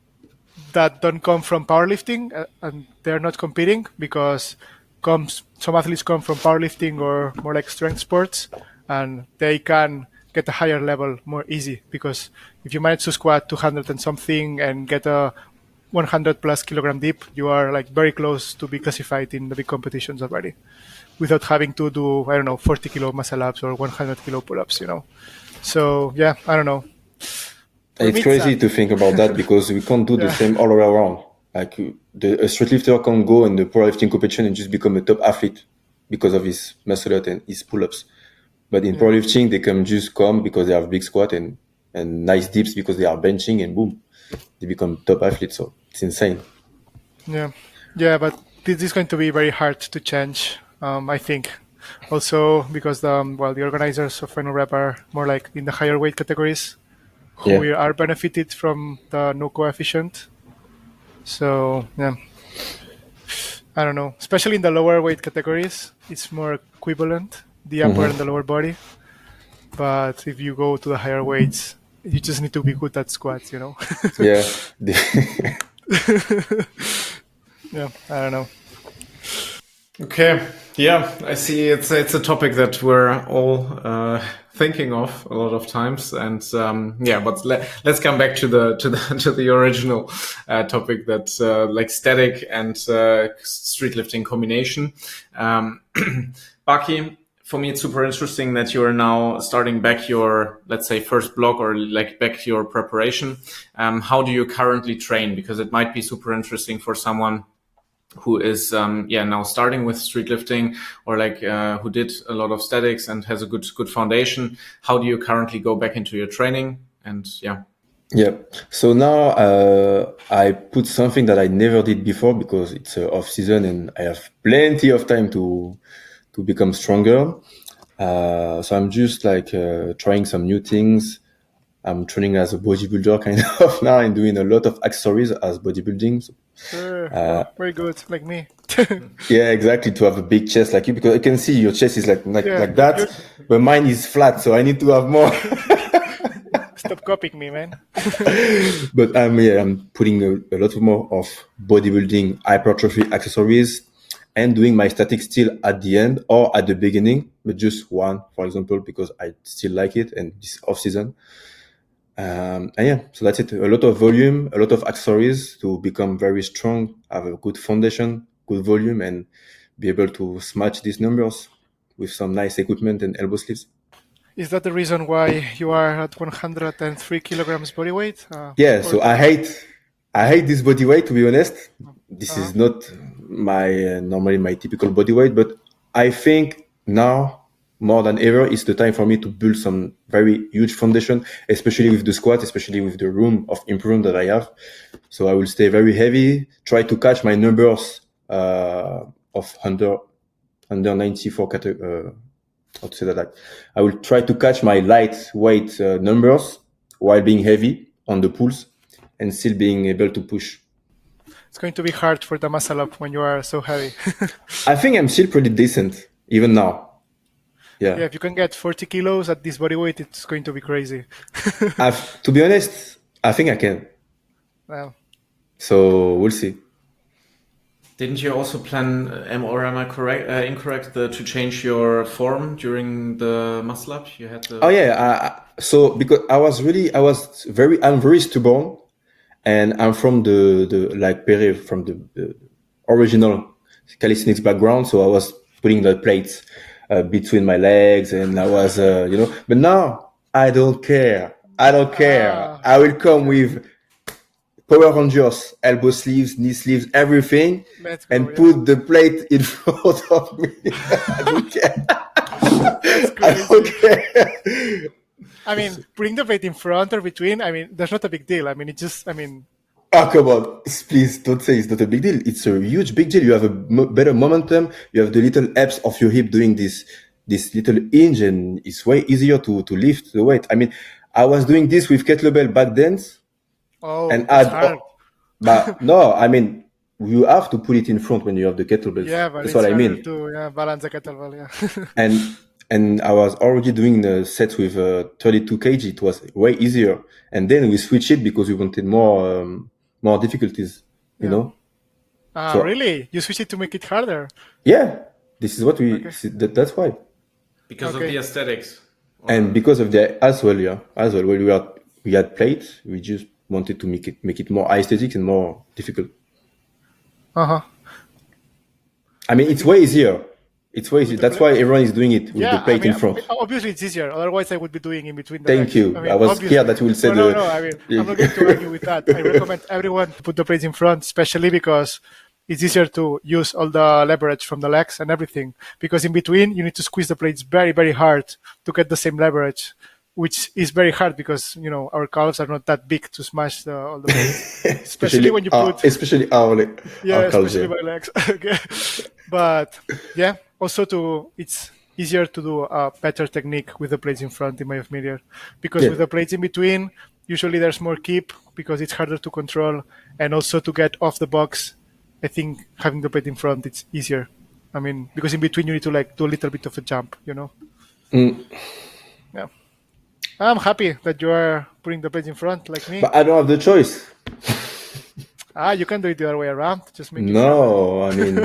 that don't come from powerlifting, uh, and they're not competing because comes some athletes come from powerlifting or more like strength sports, and they can get a higher level more easy because if you manage to squat two hundred and something and get a one hundred plus kilogram dip, you are like very close to be classified in the big competitions already without having to do, I don't know, forty kilo muscle ups or one hundred kilo pull ups, you know. So yeah, I don't know. For
it's
me,
crazy
sad.
to think about that because we can't do the
Yeah.
same all the way around. Like uh, the a street lifter can't go in the powerlifting competition and just become a top athlete because of his muscle up and his pull ups. But in
Yeah.
powerlifting, they can just come because they have big squat and and nice dips because they are benching, and boom, they become top athletes. So it's insane.
Yeah, yeah, but this is going to be very hard to change, um, I think. Also, because the um, well, the organizers of Final Rep are more like in the higher weight categories, who
Yeah.
are benefited from the no coefficient. So yeah, I don't know. Especially in the lower weight categories, it's more equivalent, the upper and the lower body. But if you go to the higher weights, you just need to be good at squats, you know.
Yeah.
Yeah, I don't know.
Okay, yeah, I see. It's it's a topic that we're all uh, thinking of a lot of times, and um, yeah. But let, let's come back to the to the to the original uh, topic that uh, like static and uh, street lifting combination. Um, Baki, for me, it's super interesting that you are now starting back your, let's say, first block or like back your preparation. Um, how do you currently train? Because it might be super interesting for someone who is um yeah now starting with street lifting, or like uh, who did a lot of statics and has a good good foundation. How do you currently go back into your training? And yeah
Yeah. So now uh, I put something that I never did before because it's uh, off season and I have plenty of time to to become stronger. Uh, so I'm just like uh, trying some new things. I'm training as a bodybuilder kind of now and doing a lot of accessories as bodybuilding. So,
Uh, well, very good, like me.
yeah, exactly. To have a big chest like you, because I can see your chest is like like,
Yeah,
like that,
you're-
but mine is flat. So I need to have more.
Stop copying me, man.
But I'm yeah, I'm putting a, a lot more of bodybuilding hypertrophy accessories. and doing my statics still at the end or at the beginning, but just one, for example, because I still like it and this off season. Um, and yeah, so that's it. A lot of volume, a lot of accessories to become very strong, have a good foundation, good volume, and be able to smash these numbers with some nice equipment and elbow sleeves.
Is that the reason why you are at one hundred three kilograms body weight? Uh,
Yeah,
or-
so I hate, I hate this body weight, to be honest. This
Uh-huh.
is not my, uh, normally my typical body weight, but I think now more than ever, it's the time for me to build some very huge foundation, especially with the squat, especially with the room of improvement that I have. So I will stay very heavy, try to catch my numbers uh, of under under ninety-four category. Uh, how to say that? Like, I will try to catch my lightweight uh, numbers while being heavy on the pulls and still being able to push.
It's going to be hard for the muscle up when you are so heavy.
I think I'm still pretty decent even now. Yeah.
Yeah, if you can get forty kilos at this body weight, it's going to be crazy.
I've, to be honest, I think I can.
Well,
So we'll see.
Didn't you also plan, um, or am I correct, uh, incorrect, the, to change your form during the muscle up? You had the.
Oh yeah. I, I- so because I was really, I was very, I'm very stubborn, and I'm from the the like Pere from the, the original calisthenics background. So I was putting the plates uh, between my legs, and I was, uh, you know. But now I don't care. I don't care.
Ah.
I will come with Power Rangers, elbow sleeves, knee sleeves, everything,
let's go.
and
yeah.
put the plate in front of me. I don't care. I don't care.
I mean, putting the plate in front or between, I mean, there's not a big deal. I mean, it just, I mean,
Oh, come on. Please don't say it's not a big deal. It's a huge big deal. You have a mo- better momentum. You have the little abs of your hip doing this, this little hinge, and it's way easier to, to lift the weight. I mean, I was doing this with kettlebell back then,
oh,
and
that's
add,
hard.
but no, I mean, you have to put it in front when you have the kettlebells.
Yeah, but
That's
it's
what I
harder
mean.
to yeah, balance the kettlebell, yeah.
And and I was already doing the sets with uh, thirty-two kilograms. It was way easier. And then we switched it because we wanted more um, more difficulties. You
Yeah.
know.
Ah,
So-
really? You switch it to make it harder?
Yeah, this is what we.
Okay.
That, that's why.
Because
Okay.
of the aesthetics.
And because of the as well, yeah, as well. When we had we had plates, we just wanted to make it make it more aesthetic and more difficult.
Uh-huh.
I mean, it's way easier. It's way easier. That's why everyone is doing it with
Yeah,
the plate
I mean,
in front.
obviously it's easier. Otherwise, I would be doing in between the
Thank
legs.
you.
I, mean,
I was
obviously.
scared that you will say
no,
the-
No, no, I mean, I'm not going to argue with that. I recommend everyone to put the plates in front, especially because it's easier to use all the leverage from the legs and everything. Because in between, you need to squeeze the plates very, very hard to get the same leverage, which is very hard because, you know, our calves are not that big to smash the, all the plates. especially when you
our-
put-
especially our, le-
Yeah,
our calves,
especially
yeah.
my legs. Okay. But yeah, also to it's easier to do a better technique with the plates in front, in my opinion, because
Yeah.
with the plates in between, usually there's more keep because it's harder to control, and also to get off the box. I think having the plate in front it's easier. I mean, because in between you need to like do a little bit of a jump, you know.
Mm.
Yeah, I'm happy that you are putting the plate in front like me.
But I don't have the choice.
Ah, you can do it the other way around. Just make it
No, I mean,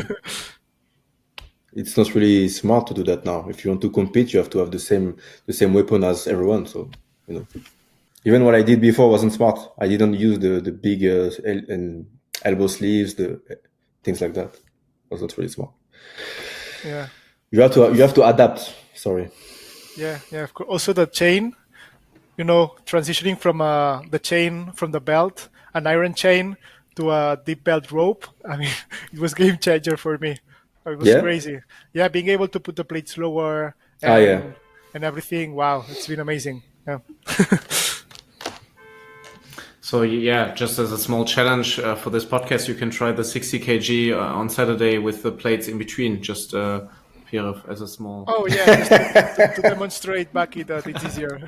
it's not really smart to do that now. If you want to compete, you have to have the same the same weapon as everyone. So, you know, even what I did before wasn't smart. I didn't use the the big uh, el- and elbow sleeves, the things like that. Was not really smart.
Yeah.
You have to you have to adapt. Sorry.
Yeah, yeah. Of course. Also, the chain, you know, transitioning from uh, the chain from the belt, an iron chain, to a deep belt rope. I mean, it was game changer for me. It was
Yeah?
crazy. Yeah, being able to put the plates lower and,
Ah, yeah.
and everything. Wow, it's been amazing. Yeah.
So yeah, just as a small challenge uh, for this podcast, you can try the sixty kilograms uh, on Saturday with the plates in between. Just uh, here as a small.
Oh yeah, just to, to, to demonstrate Baki that it's easier.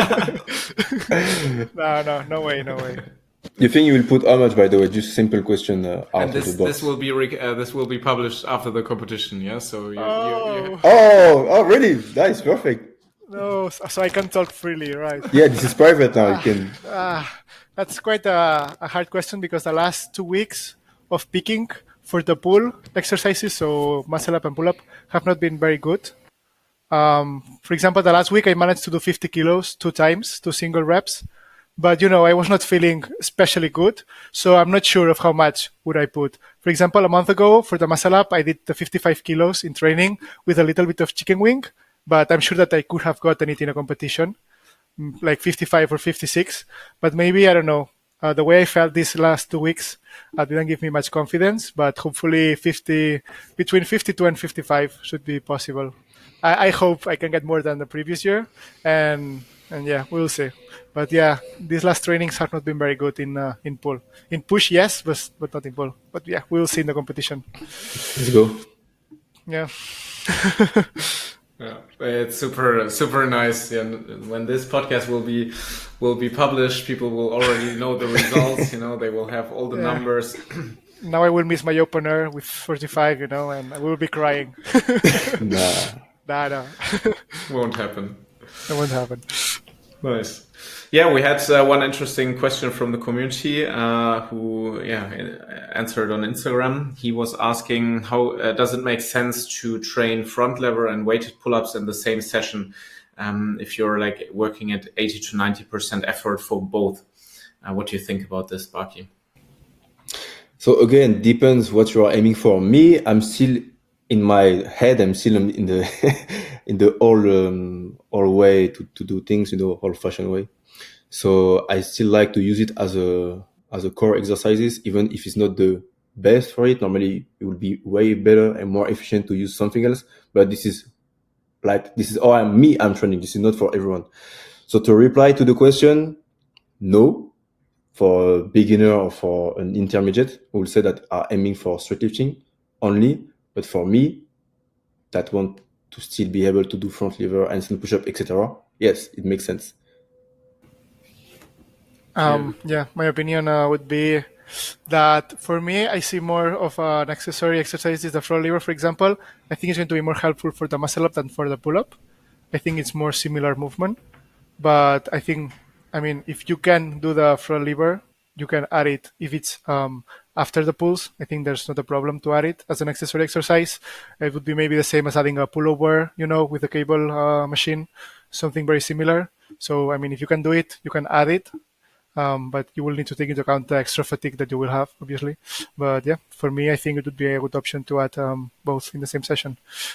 no, no, no way, no way.
You think you will put how much, by the way? Just simple question uh, out
And
of
this
the box.
this will be rec- uh, this will be published after the competition. Yeah, so you, you, you,
Oh
Oh, oh, really? Nice, perfect.
no, so so I can talk freely, right?
Yeah, this is private now. You can.
Ah, that's quite a, a hard question because the last two weeks of picking for the pull exercises, so muscle up and pull up, have not been very good. Um, for example, the last week I managed to do fifty kilos two times, two single reps, but you know I was not feeling especially good, so I'm not sure of how much would I put. For example, a month ago for the muscle up, I did the fifty-five kilos in training with a little bit of chicken wing, but I'm sure that I could have gotten it in a competition, like fifty-five or fifty-six. But maybe I don't know. Uh, the way I felt these last two weeks uh, didn't give me much confidence, but hopefully fifty, between fifty-two and fifty-five should be possible. I, I hope I can get more than the previous year, and and yeah, we'll see. But yeah, these last trainings have not been very good in uh, in pull. In push, yes, but but not in pull. But yeah, we'll see in the competition.
Let's go.
Yeah.
Yeah, it's super super nice. And when this podcast will be will be published, people will already know the results. You know, they will have all the
Yeah.
numbers.
Now I will miss my opener with forty-five, you know, and I will be crying.
Nah.
Nah, no,
Won't happen.
that won't happen.
Nice. Yeah, we had uh, one interesting question from the community uh, who, yeah, answered on Instagram. He was asking, how uh, does it make sense to train front lever and weighted pull-ups in the same session um, if you're like working at eighty to ninety percent effort for both? Uh, what do you think about this, Baki?
So again, depends what you are aiming for. Me, I'm still in my head. I'm still in the in the old um, old way to, to do things, you know, old-fashioned way. So I still like to use it as a as a core exercises, even if it's not the best for it. Normally, it would be way better and more efficient to use something else. But this is like this is how I'm me. I'm training. This is not for everyone. So to reply to the question, no. For a beginner or for an intermediate, we will say that are aiming for straight lifting only. But for me, that want to still be able to do front lever, handstand push-up, et cetera. Yes, it makes sense.
Um, yeah, my opinion uh, would be that for me, I see more of an accessory exercise is the front lever, for example. I think it's going to be more helpful for the muscle up than for the pull up. I think it's more similar movement, but I think, I mean, if you can do the front lever, you can add it if it's um, after the pulls. I think there's not a problem to add it as an accessory exercise. It would be maybe the same as adding a pullover, you know, with a cable uh, machine, something very similar. So, I mean, if you can do it, you can add it. Um, but you will need to take into account the extra fatigue that you will have, obviously. But yeah, for me, I think it would be a good option to add um, both in the same session.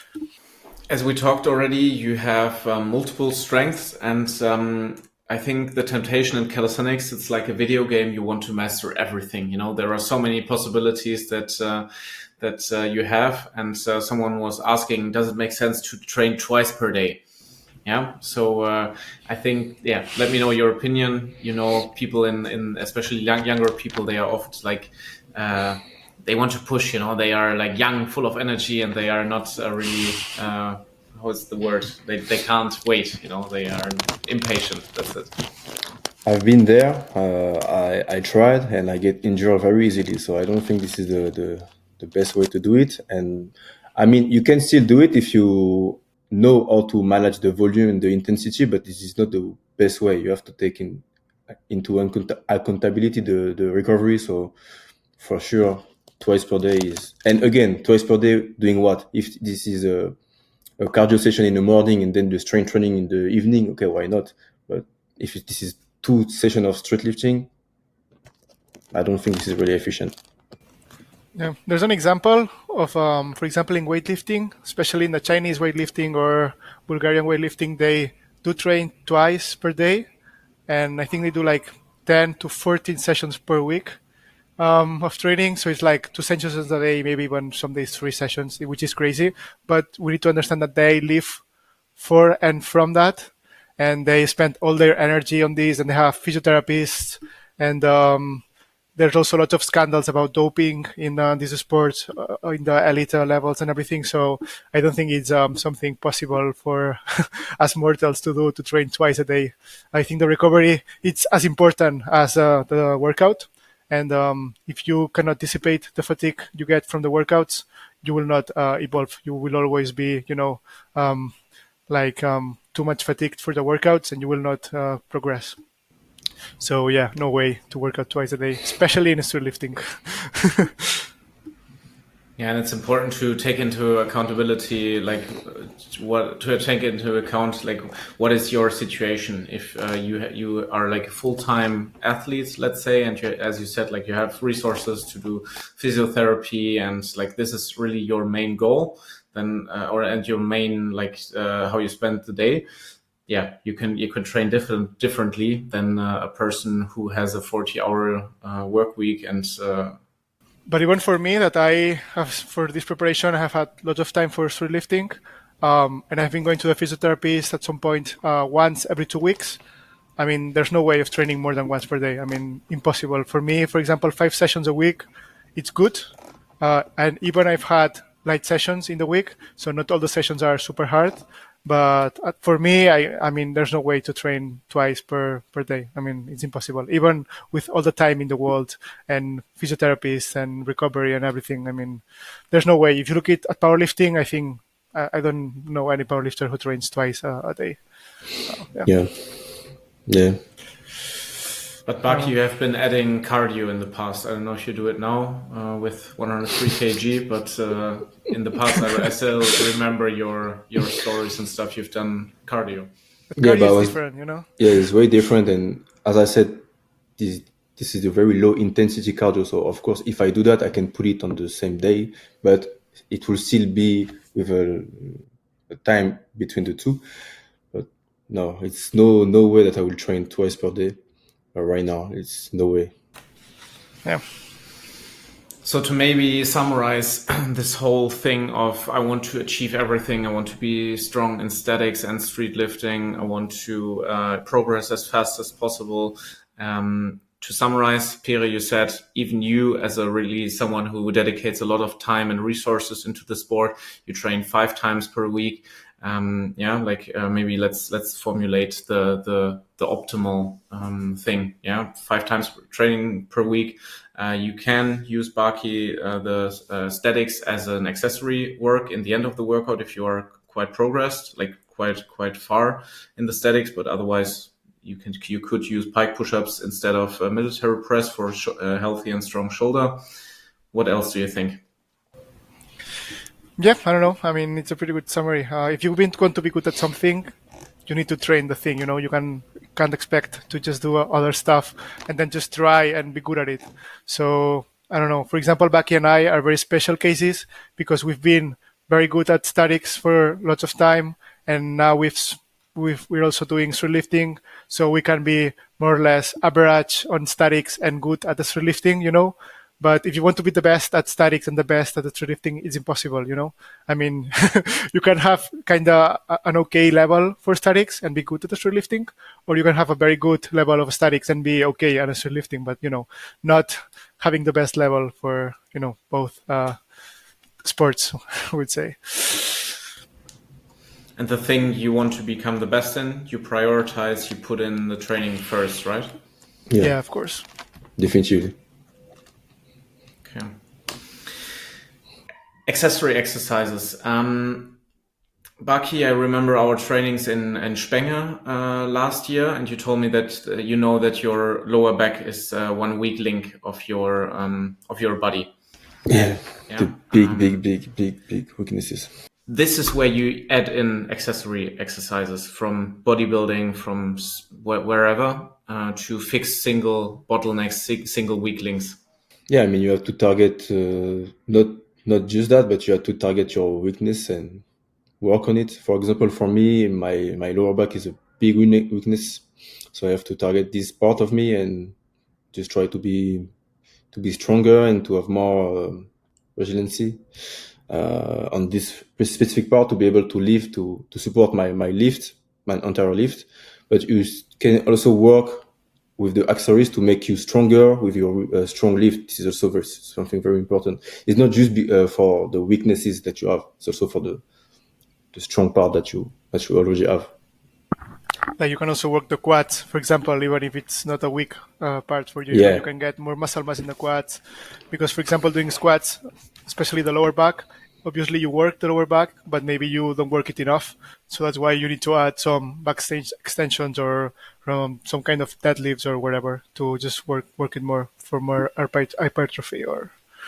As we talked already, you have um, multiple strengths, and um, I think the temptation in calisthenics, it's like a video game. You want to master everything. You know, there are so many possibilities that uh, that uh, you have. And uh, someone was asking, does it make sense to train twice per day? Yeah. So uh, I think, yeah, let me know your opinion. You know, people in, in especially young, younger people, they are often like, uh, they want to push, you know, they are like young, full of energy, and they are not uh, really, uh, what's the word? They, they can't wait, you know, they are impatient. That's it.
I've been there. Uh, I, I tried and I get injured very easily. So I don't think this is the, the, the best way to do it. And I mean, you can still do it if you know how to manage the volume and the intensity, but this is not the best way. You have to take in into accountability the, the recovery. So for sure, twice per day is, and again, twice per day doing what? If this is a, a cardio session in the morning and then the strength training in the evening, okay, why not? But if this is two sessions of straight lifting, I don't think this is really efficient.
Yeah, there's an example of, um, for example, in weightlifting, especially in the Chinese weightlifting or Bulgarian weightlifting, they do train twice per day, and I think they do like ten to fourteen sessions per week um, of training. So it's like two sessions a day, maybe even some days three sessions, which is crazy. But we need to understand that they live for and from that, and they spend all their energy on this, and they have physiotherapists, and um, there's also a lot of scandals about doping in uh, these sports, uh, in the elite uh, levels and everything. So I don't think it's um, something possible for us mortals to do, to train twice a day. I think the recovery, it's as important as uh, the workout. And um, if you cannot dissipate the fatigue you get from the workouts, you will not uh, evolve. You will always be, you know, um, like um, too much fatigued for the workouts, and you will not uh, progress. So yeah, no way to work out twice a day, especially in straight lifting.
Yeah, and it's important to take into accountability, like uh, what to take into account, like what is your situation. If uh, you ha- you are like a full time athlete, let's say, and you, as you said, like you have resources to do physiotherapy, and like this is really your main goal, then uh, or and your main like uh, how you spend the day. Yeah, you can you can train different differently than uh, a person who has a forty hour uh, work week and. Uh,
But even for me, that I have for this preparation, I have had lots of time for street lifting, um, and I've been going to the physiotherapist at some point uh, once every two weeks. I mean, there's no way of training more than once per day. I mean, impossible for me. For example, five sessions a week, it's good, uh, and even I've had light sessions in the week, so not all the sessions are super hard. But uh, for me, I, I mean, there's no way to train twice per, per day. I mean, it's impossible, even with all the time in the world and physiotherapists and recovery and everything. I mean, there's no way. If you look at, at powerlifting, I think I, I don't know any powerlifter who trains twice uh, a day. Uh, yeah.
Yeah. Yeah.
But Baki, you have been adding cardio in the past. I don't know if you do it now uh, with one hundred three kilograms, but uh, in the past, I, I still remember your your stories and stuff. You've done cardio.
But cardio
Yeah, but I
is
was,
different, you know.
yeah, it's very different. And as I said, this this is a very low intensity cardio. So of course, if I do that, I can put it on the same day, but it will still be with a, a time between the two. But no, it's no no way that I will train twice per day. Uh, right now, it's no way.
Yeah.
So to maybe summarize this whole thing of I want to achieve everything. I want to be strong in statics and street lifting. I want to uh, progress as fast as possible. Um, to summarize, Pere, you said even you, as a really someone who dedicates a lot of time and resources into the sport, you train five times per week. Um, yeah, like uh, maybe let's let's formulate the the the optimal um, thing. Yeah, five times training per week. Uh, you can use Baki uh, the uh, statics as an accessory work in the end of the workout if you are quite progressed, like quite quite far in the statics. But otherwise, you can you could use pike push-ups instead of a military press for a sh- uh, healthy and strong shoulder. What else do you think?
Yeah, I don't know. I mean, it's a pretty good summary. Uh, if you want to be good at something, you need to train the thing. You know, you can can't expect to just do other stuff and then just try and be good at it. So I don't know. For example, Baki and I are very special cases because we've been very good at statics for lots of time, and now we've we've we're also doing street lifting, so we can be more or less average on statics and good at the street lifting. You know. But if you want to be the best at statics and the best at the street lifting, it's impossible, you know? I mean, you can have kind of an okay level for statics and be good at the street lifting, or you can have a very good level of statics and be okay at the street lifting, but, you know, not having the best level for, you know, both uh, sports, I would say.
And the thing you want to become the best in, you prioritize, you put in the training first, right?
Yeah, yeah, of course.
Definitely.
Okay. Accessory exercises. Um, Baki, I remember our trainings in, in Spenge uh, last year, and you told me that uh, you know that your lower back is uh, one weak link of your um, of your body.
Yeah, yeah. The big, um, big, big, big, big weaknesses.
This is where you add in accessory exercises from bodybuilding, from wh- wherever, uh, to fix single bottlenecks, single weak links.
Yeah, I mean, you have to target uh, not not just that, but you have to target your weakness and work on it. For example, for me, my my lower back is a big weakness, so I have to target this part of me and just try to be to be stronger and to have more um, resiliency uh, on this specific part to be able to lift to to support my my lift, my entire lift. But you can also work with the accessories to make you stronger with your uh, strong lift. This is also very, something very important. It's not just be, uh, for the weaknesses that you have; it's also for the the strong part that you that you already have.
Like you can also work the quads, for example, even if it's not a weak uh, part for you. Yeah. You can get more muscle mass in the quads. Because, for example, doing squats, especially the lower back, obviously you work the lower back, but maybe you don't work it enough. So that's why you need to add some backstage extensions or um, some kind of deadlifts or whatever to just work work it more for more hypertrophy or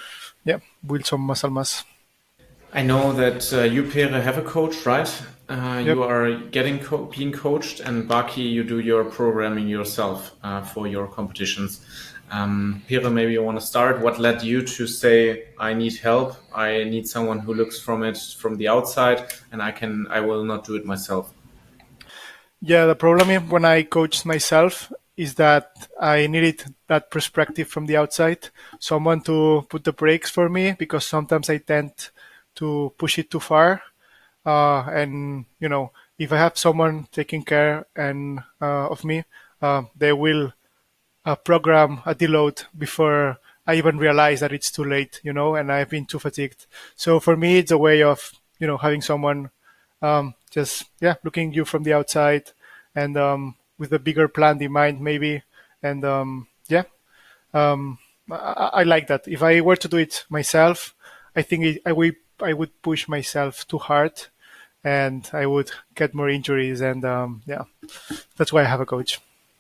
yeah, build some muscle mass.
I know that uh, you, Pere, have a coach, right? Uh,
Yep.
You are getting co- being coached, and Baki, you do your programming yourself uh, for your competitions. Um, Pere, maybe you want to start. What led you to say, "I need help. I need someone who looks from it from the outside, and I can, I will not do it myself."
Yeah, the problem is when I coached myself is that I needed that perspective from the outside, someone to put the brakes for me, because sometimes I tend to push it too far. Uh, and you know, if I have someone taking care and uh, of me, uh, they will uh, program a deload before I even realize that it's too late, you know, and I've been too fatigued. So for me, it's a way of, you know, having someone um, just, yeah, looking you from the outside and um, with a bigger plan in mind, maybe. And um, yeah, um, I, I like that. If I were to do it myself, I think it, I, would, I would push myself too hard and I would get more injuries. And um, yeah, that's why I have a coach.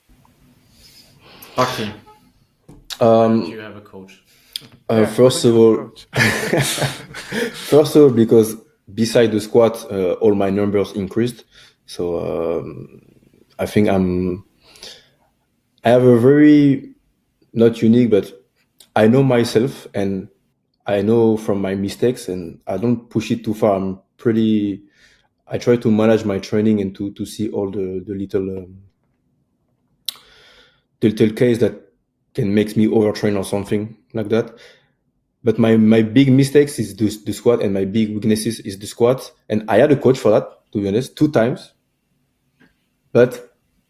Baki,
Um,
do you have a coach?
uh,
Yeah,
first
why
of
don't you have a
all,
coach?
first of all, because beside the squat, uh, all my numbers increased. So um, I think I'm. I have a very not unique, but I know myself and I know from my mistakes, and I don't push it too far. I'm pretty. I try to manage my training and to to see all the the little um, the little case that can make me overtrain or something like that. But my my big mistakes is the, the squat, and my big weaknesses is the squat. And I had a coach for that, to be honest, two times, but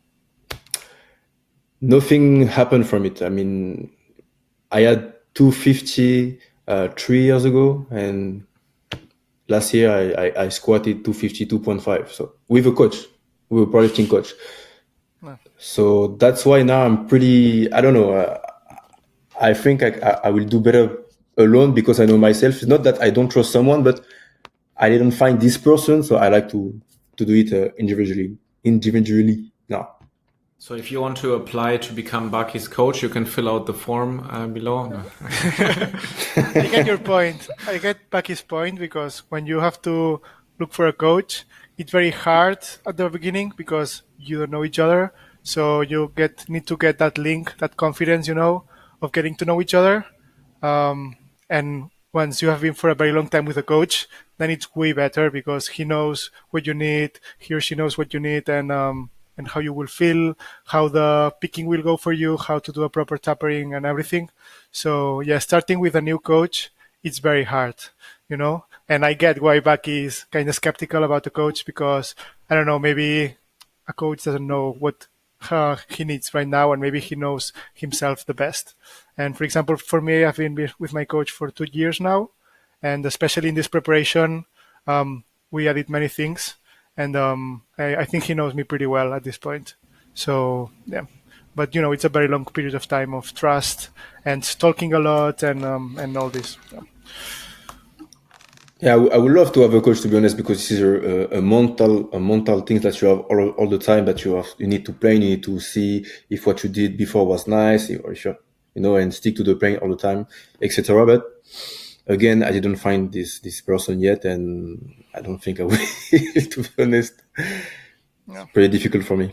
nothing happened from it. I mean, I had two fifty uh, three years ago, and last year I, I, I squatted two fifty two point five. So with a coach, with a powerlifting coach.
No.
So that's why now I'm pretty. I don't know. Uh, I think I, I I will do better alone because I know myself. It's not that I don't trust someone, but I didn't find this person, so I like to to do it uh, individually. Individually now.
So if you want to apply to become Baki's coach, you can fill out the form uh, below. No.
I get your point. I get Baki's point, because when you have to look for a coach, it's very hard at the beginning because you don't know each other. So you get need to get that link, that confidence, you know, of getting to know each other. Um, and once you have been for a very long time with a coach, then it's way better because he knows what you need, he or she knows what you need, and um, and how you will feel, how the picking will go for you, how to do a proper tapering and everything. So yeah, starting with a new coach, it's very hard, you know. And I get why Baki is kind of skeptical about the coach, because I don't know, maybe a coach doesn't know what uh, he needs right now, and maybe he knows himself the best. And for example, for me, I've been with my coach for two years now, and especially in this preparation, um, we added many things, and um, I, I think he knows me pretty well at this point. So yeah, but you know, it's a very long period of time of trust and talking a lot and um, and all this. Yeah.
Yeah, I, w- I would love to have a coach, to be honest, because this is a, a, a mental a mental thing that you have all, all the time, that you have you need to plan, you need to see if what you did before was nice, or if you you know, and stick to the plan all the time, et cetera. But again, I didn't find this this person yet, and I don't think I will. To be honest,
Yeah.
it's pretty difficult for me.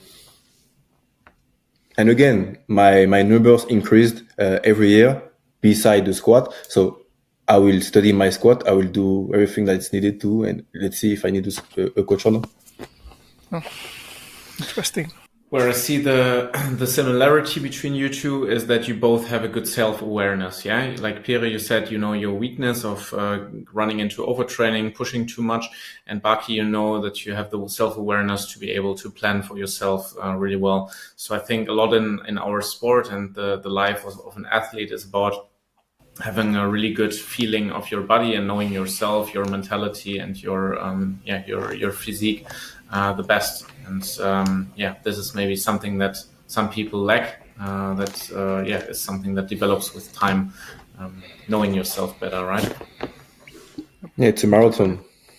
And again, my my numbers increased uh, every year beside the squat. So I will study my squat. I will do everything that's needed to, and let's see if I need a, a coach or not.
Oh, interesting.
Where I see the the similarity between you two is that you both have a good self-awareness, yeah? Like Pere, you said, you know your weakness of uh, running into overtraining, pushing too much. And Baki, you know that you have the self-awareness to be able to plan for yourself uh, really well. So I think a lot in, in our sport and the, the life of, of an athlete is about having a really good feeling of your body and knowing yourself, your mentality, and your um, yeah your your physique uh, the best. And um, yeah, this is maybe something that some people lack. Uh, that uh, yeah is something that develops with time, um, knowing yourself better, right?
Yeah, it's a marathon.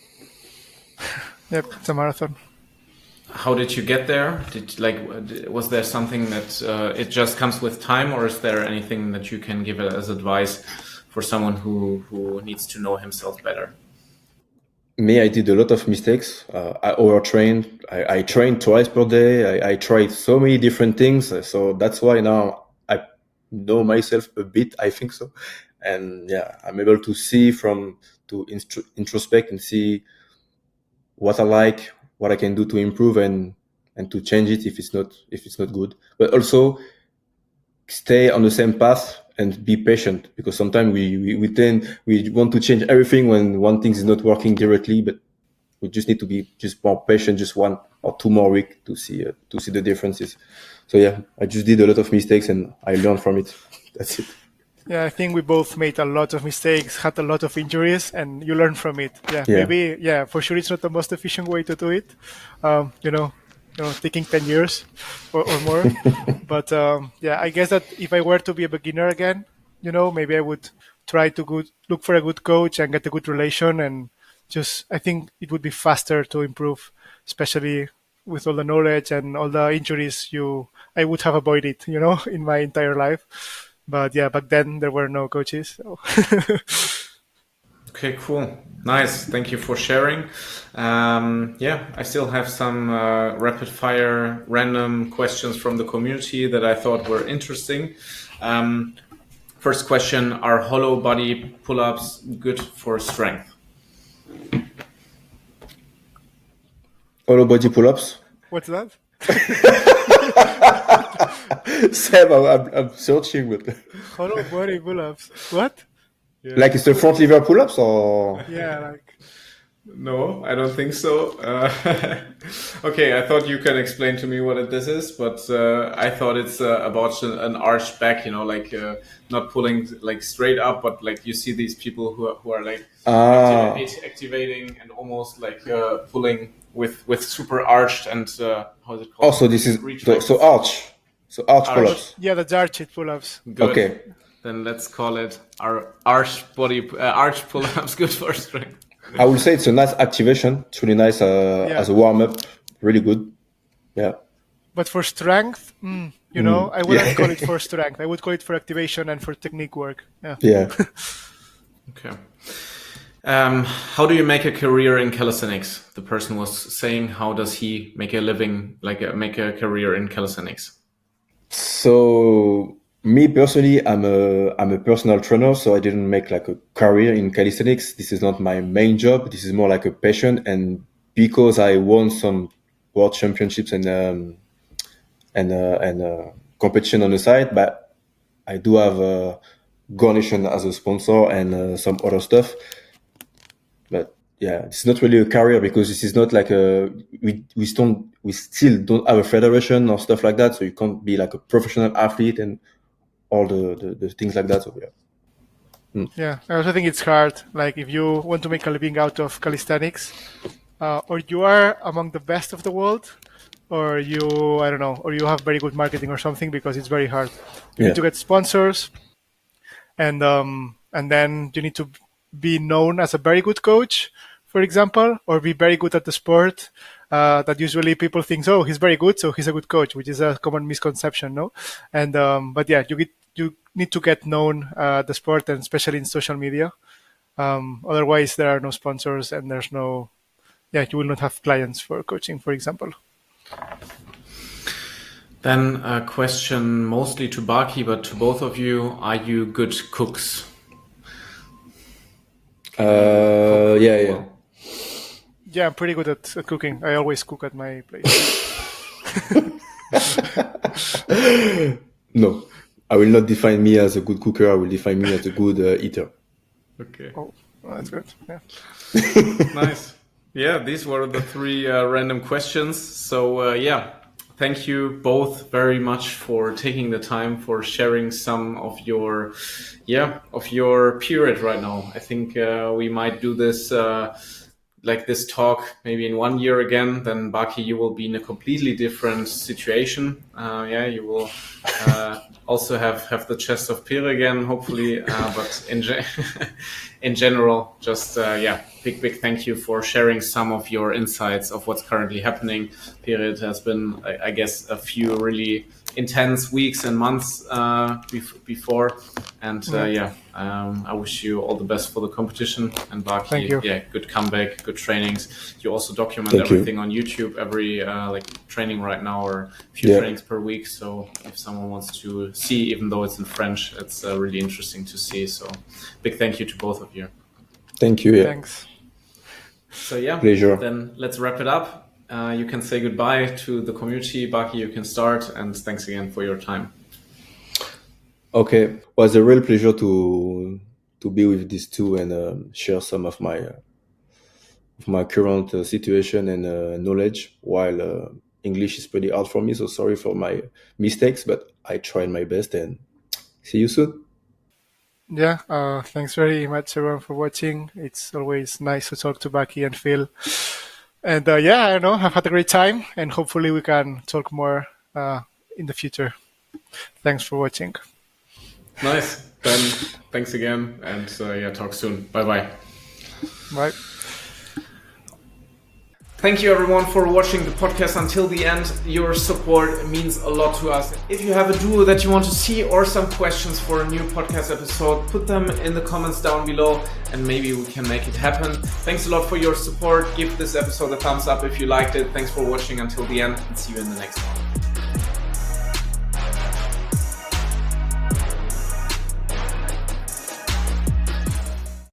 Yep, it's a marathon.
How did you get there? Did like was there something that uh, it just comes with time, or is there anything that you can give as advice for someone who, who needs to know himself better?
Me, I did a lot of mistakes. Uh, I overtrained. I, I trained twice per day. I, I tried so many different things. So that's why now I know myself a bit. I think so, and yeah, I'm able to see from to instru- introspect and see what I like, what I can do to improve, and and to change it if it's not if it's not good. But also stay on the same path and be patient, because sometimes we, we, we tend we want to change everything when one thing is not working directly, but we just need to be just more patient, just one or two more weeks to see uh, to see the differences. So yeah, I just did a lot of mistakes and I learned from it. That's it.
Yeah, I think we both made a lot of mistakes, had a lot of injuries, and you learn from it. Yeah,
Yeah.
maybe, yeah, for sure it's not the most efficient way to do it. Um, you know, you know, taking ten years or, or more. But um, yeah, I guess that if I were to be a beginner again, you know, maybe I would try to good, look for a good coach and get a good relation, and just, I think it would be faster to improve, especially with all the knowledge and all the injuries you I would have avoided, you know, in my entire life. But yeah, back then there were no coaches. So.
Okay, cool. Nice. Thank you for sharing. Um, yeah, I still have some uh, rapid fire random questions from the community that I thought were interesting. Um, first question, are hollow body pull-ups good for strength?
Hollow body pull-ups.
What's that?
Same, I'm, I'm searching, but
Hollow body pull-ups. What?
Yeah.
like it's the front lever pull-ups or
Yeah, like
No, I don't think so. Uh, okay, I thought you can explain to me what it, this is, but uh, I thought it's uh, about an, an arched back, you know, like uh, not pulling like straight up, but like you see these people who are, who are like
ah.
activa- activating and almost like uh, pulling with, with super arched and uh, how's it called?
Oh, so this is
Reach
so,
like
so
this.
arch, so arch
Arch.
pull-ups.
yeah, the arched pull-ups.
Good.
Okay.
Then let's call it our arch body uh, arch pull-ups. Good for strength.
I would say it's a nice activation. It's really nice uh,
Yeah.
as a warm-up. Really good. Yeah.
But for strength, mm, you know, I wouldn't
yeah.
call it for strength. I would call it for activation and for technique work. Yeah.
Yeah.
Okay. Um, how do you make a career in calisthenics? The person was saying, how does he make a living, like a, make a career in calisthenics?
So me personally, I'm a I'm a personal trainer, so I didn't make like a career in calisthenics. This is not my main job. This is more like a passion, and because I won some world championships and um, and uh, and uh, competition on the side, but I do have uh, Gornation as a sponsor and uh, some other stuff. But yeah, it's not really a career because this is not like a we we don't we still don't have a federation or stuff like that, so you can't be like a professional athlete and all the, the, the things like that. So yeah.
Yeah, I also think it's hard. Like if you want to make a living out of calisthenics, uh, or you are among the best of the world, or you, I don't know, or you have very good marketing or something, because it's very hard. You
Yeah.
need to get sponsors, and um, and then you need to be known as a very good coach, for example, or be very good at the sport. Uh, that usually people think, oh, he's very good, so he's a good coach, which is a common misconception, no? And um, but yeah, you get you need to get known uh, at the sport, and especially in social media. Um, otherwise, there are no sponsors, and there's no, yeah, you will not have clients for coaching, for example.
Then a question mostly to Baki, but to both of you, are you good cooks?
Uh, yeah, yeah.
Yeah, I'm pretty good at, at cooking. I always cook at my place.
No, I will not define me as a good cooker. I will define me as a good uh, eater.
Okay.
Oh, well, that's good. Yeah.
Nice. Yeah, these were the three uh, random questions. So uh, yeah, thank you both very much for taking the time for sharing some of your, yeah, of your period right now. I think uh, we might do this. Uh, like this talk maybe in one year again, then Baki, you will be in a completely different situation. Uh, yeah, you will uh, also have, have the chest of Pir again, hopefully. Uh, but in ge- in general, just uh, yeah, big big thank you for sharing some of your insights of what's currently happening. Pir, it has been, I, I guess, a few really intense weeks and months uh, bef- before. And uh, yeah, um, I wish you all the best for the competition. And Baki,
Thank you.
yeah, good comeback, good trainings. You also document
Thank you.
everything on YouTube, every uh, like training right now, or a few
Yeah.
trainings per week. So if someone wants to see, even though it's in French, it's uh, really interesting to see. So big thank you to both of you.
Thank you. Yeah.
Thanks.
So yeah,
Pleasure.
then let's wrap it up. Uh, you can say goodbye to the community. Baki, you can start. And thanks again for your time.
Okay, it was a real pleasure to to be with these two and um, share some of my uh, of my current uh, situation and uh, knowledge. While uh, English is pretty hard for me, so sorry for my mistakes, but I tried my best. And see you soon.
Yeah, uh, thanks very much everyone for watching. It's always nice to talk to Baki and Phil. And uh, yeah, I don't know, I've had a great time, and hopefully we can talk more uh, in the future. Thanks for watching.
Nice. Then thanks again. And uh, yeah, talk soon. Bye-bye.
Bye.
Thank you everyone for watching the podcast until the end. Your support means a lot to us. If you have a duo that you want to see or some questions for a new podcast episode, put them in the comments down below and maybe we can make it happen. Thanks a lot for your support. Give this episode a thumbs up if you liked it. Thanks for watching until the end and see you in the next one.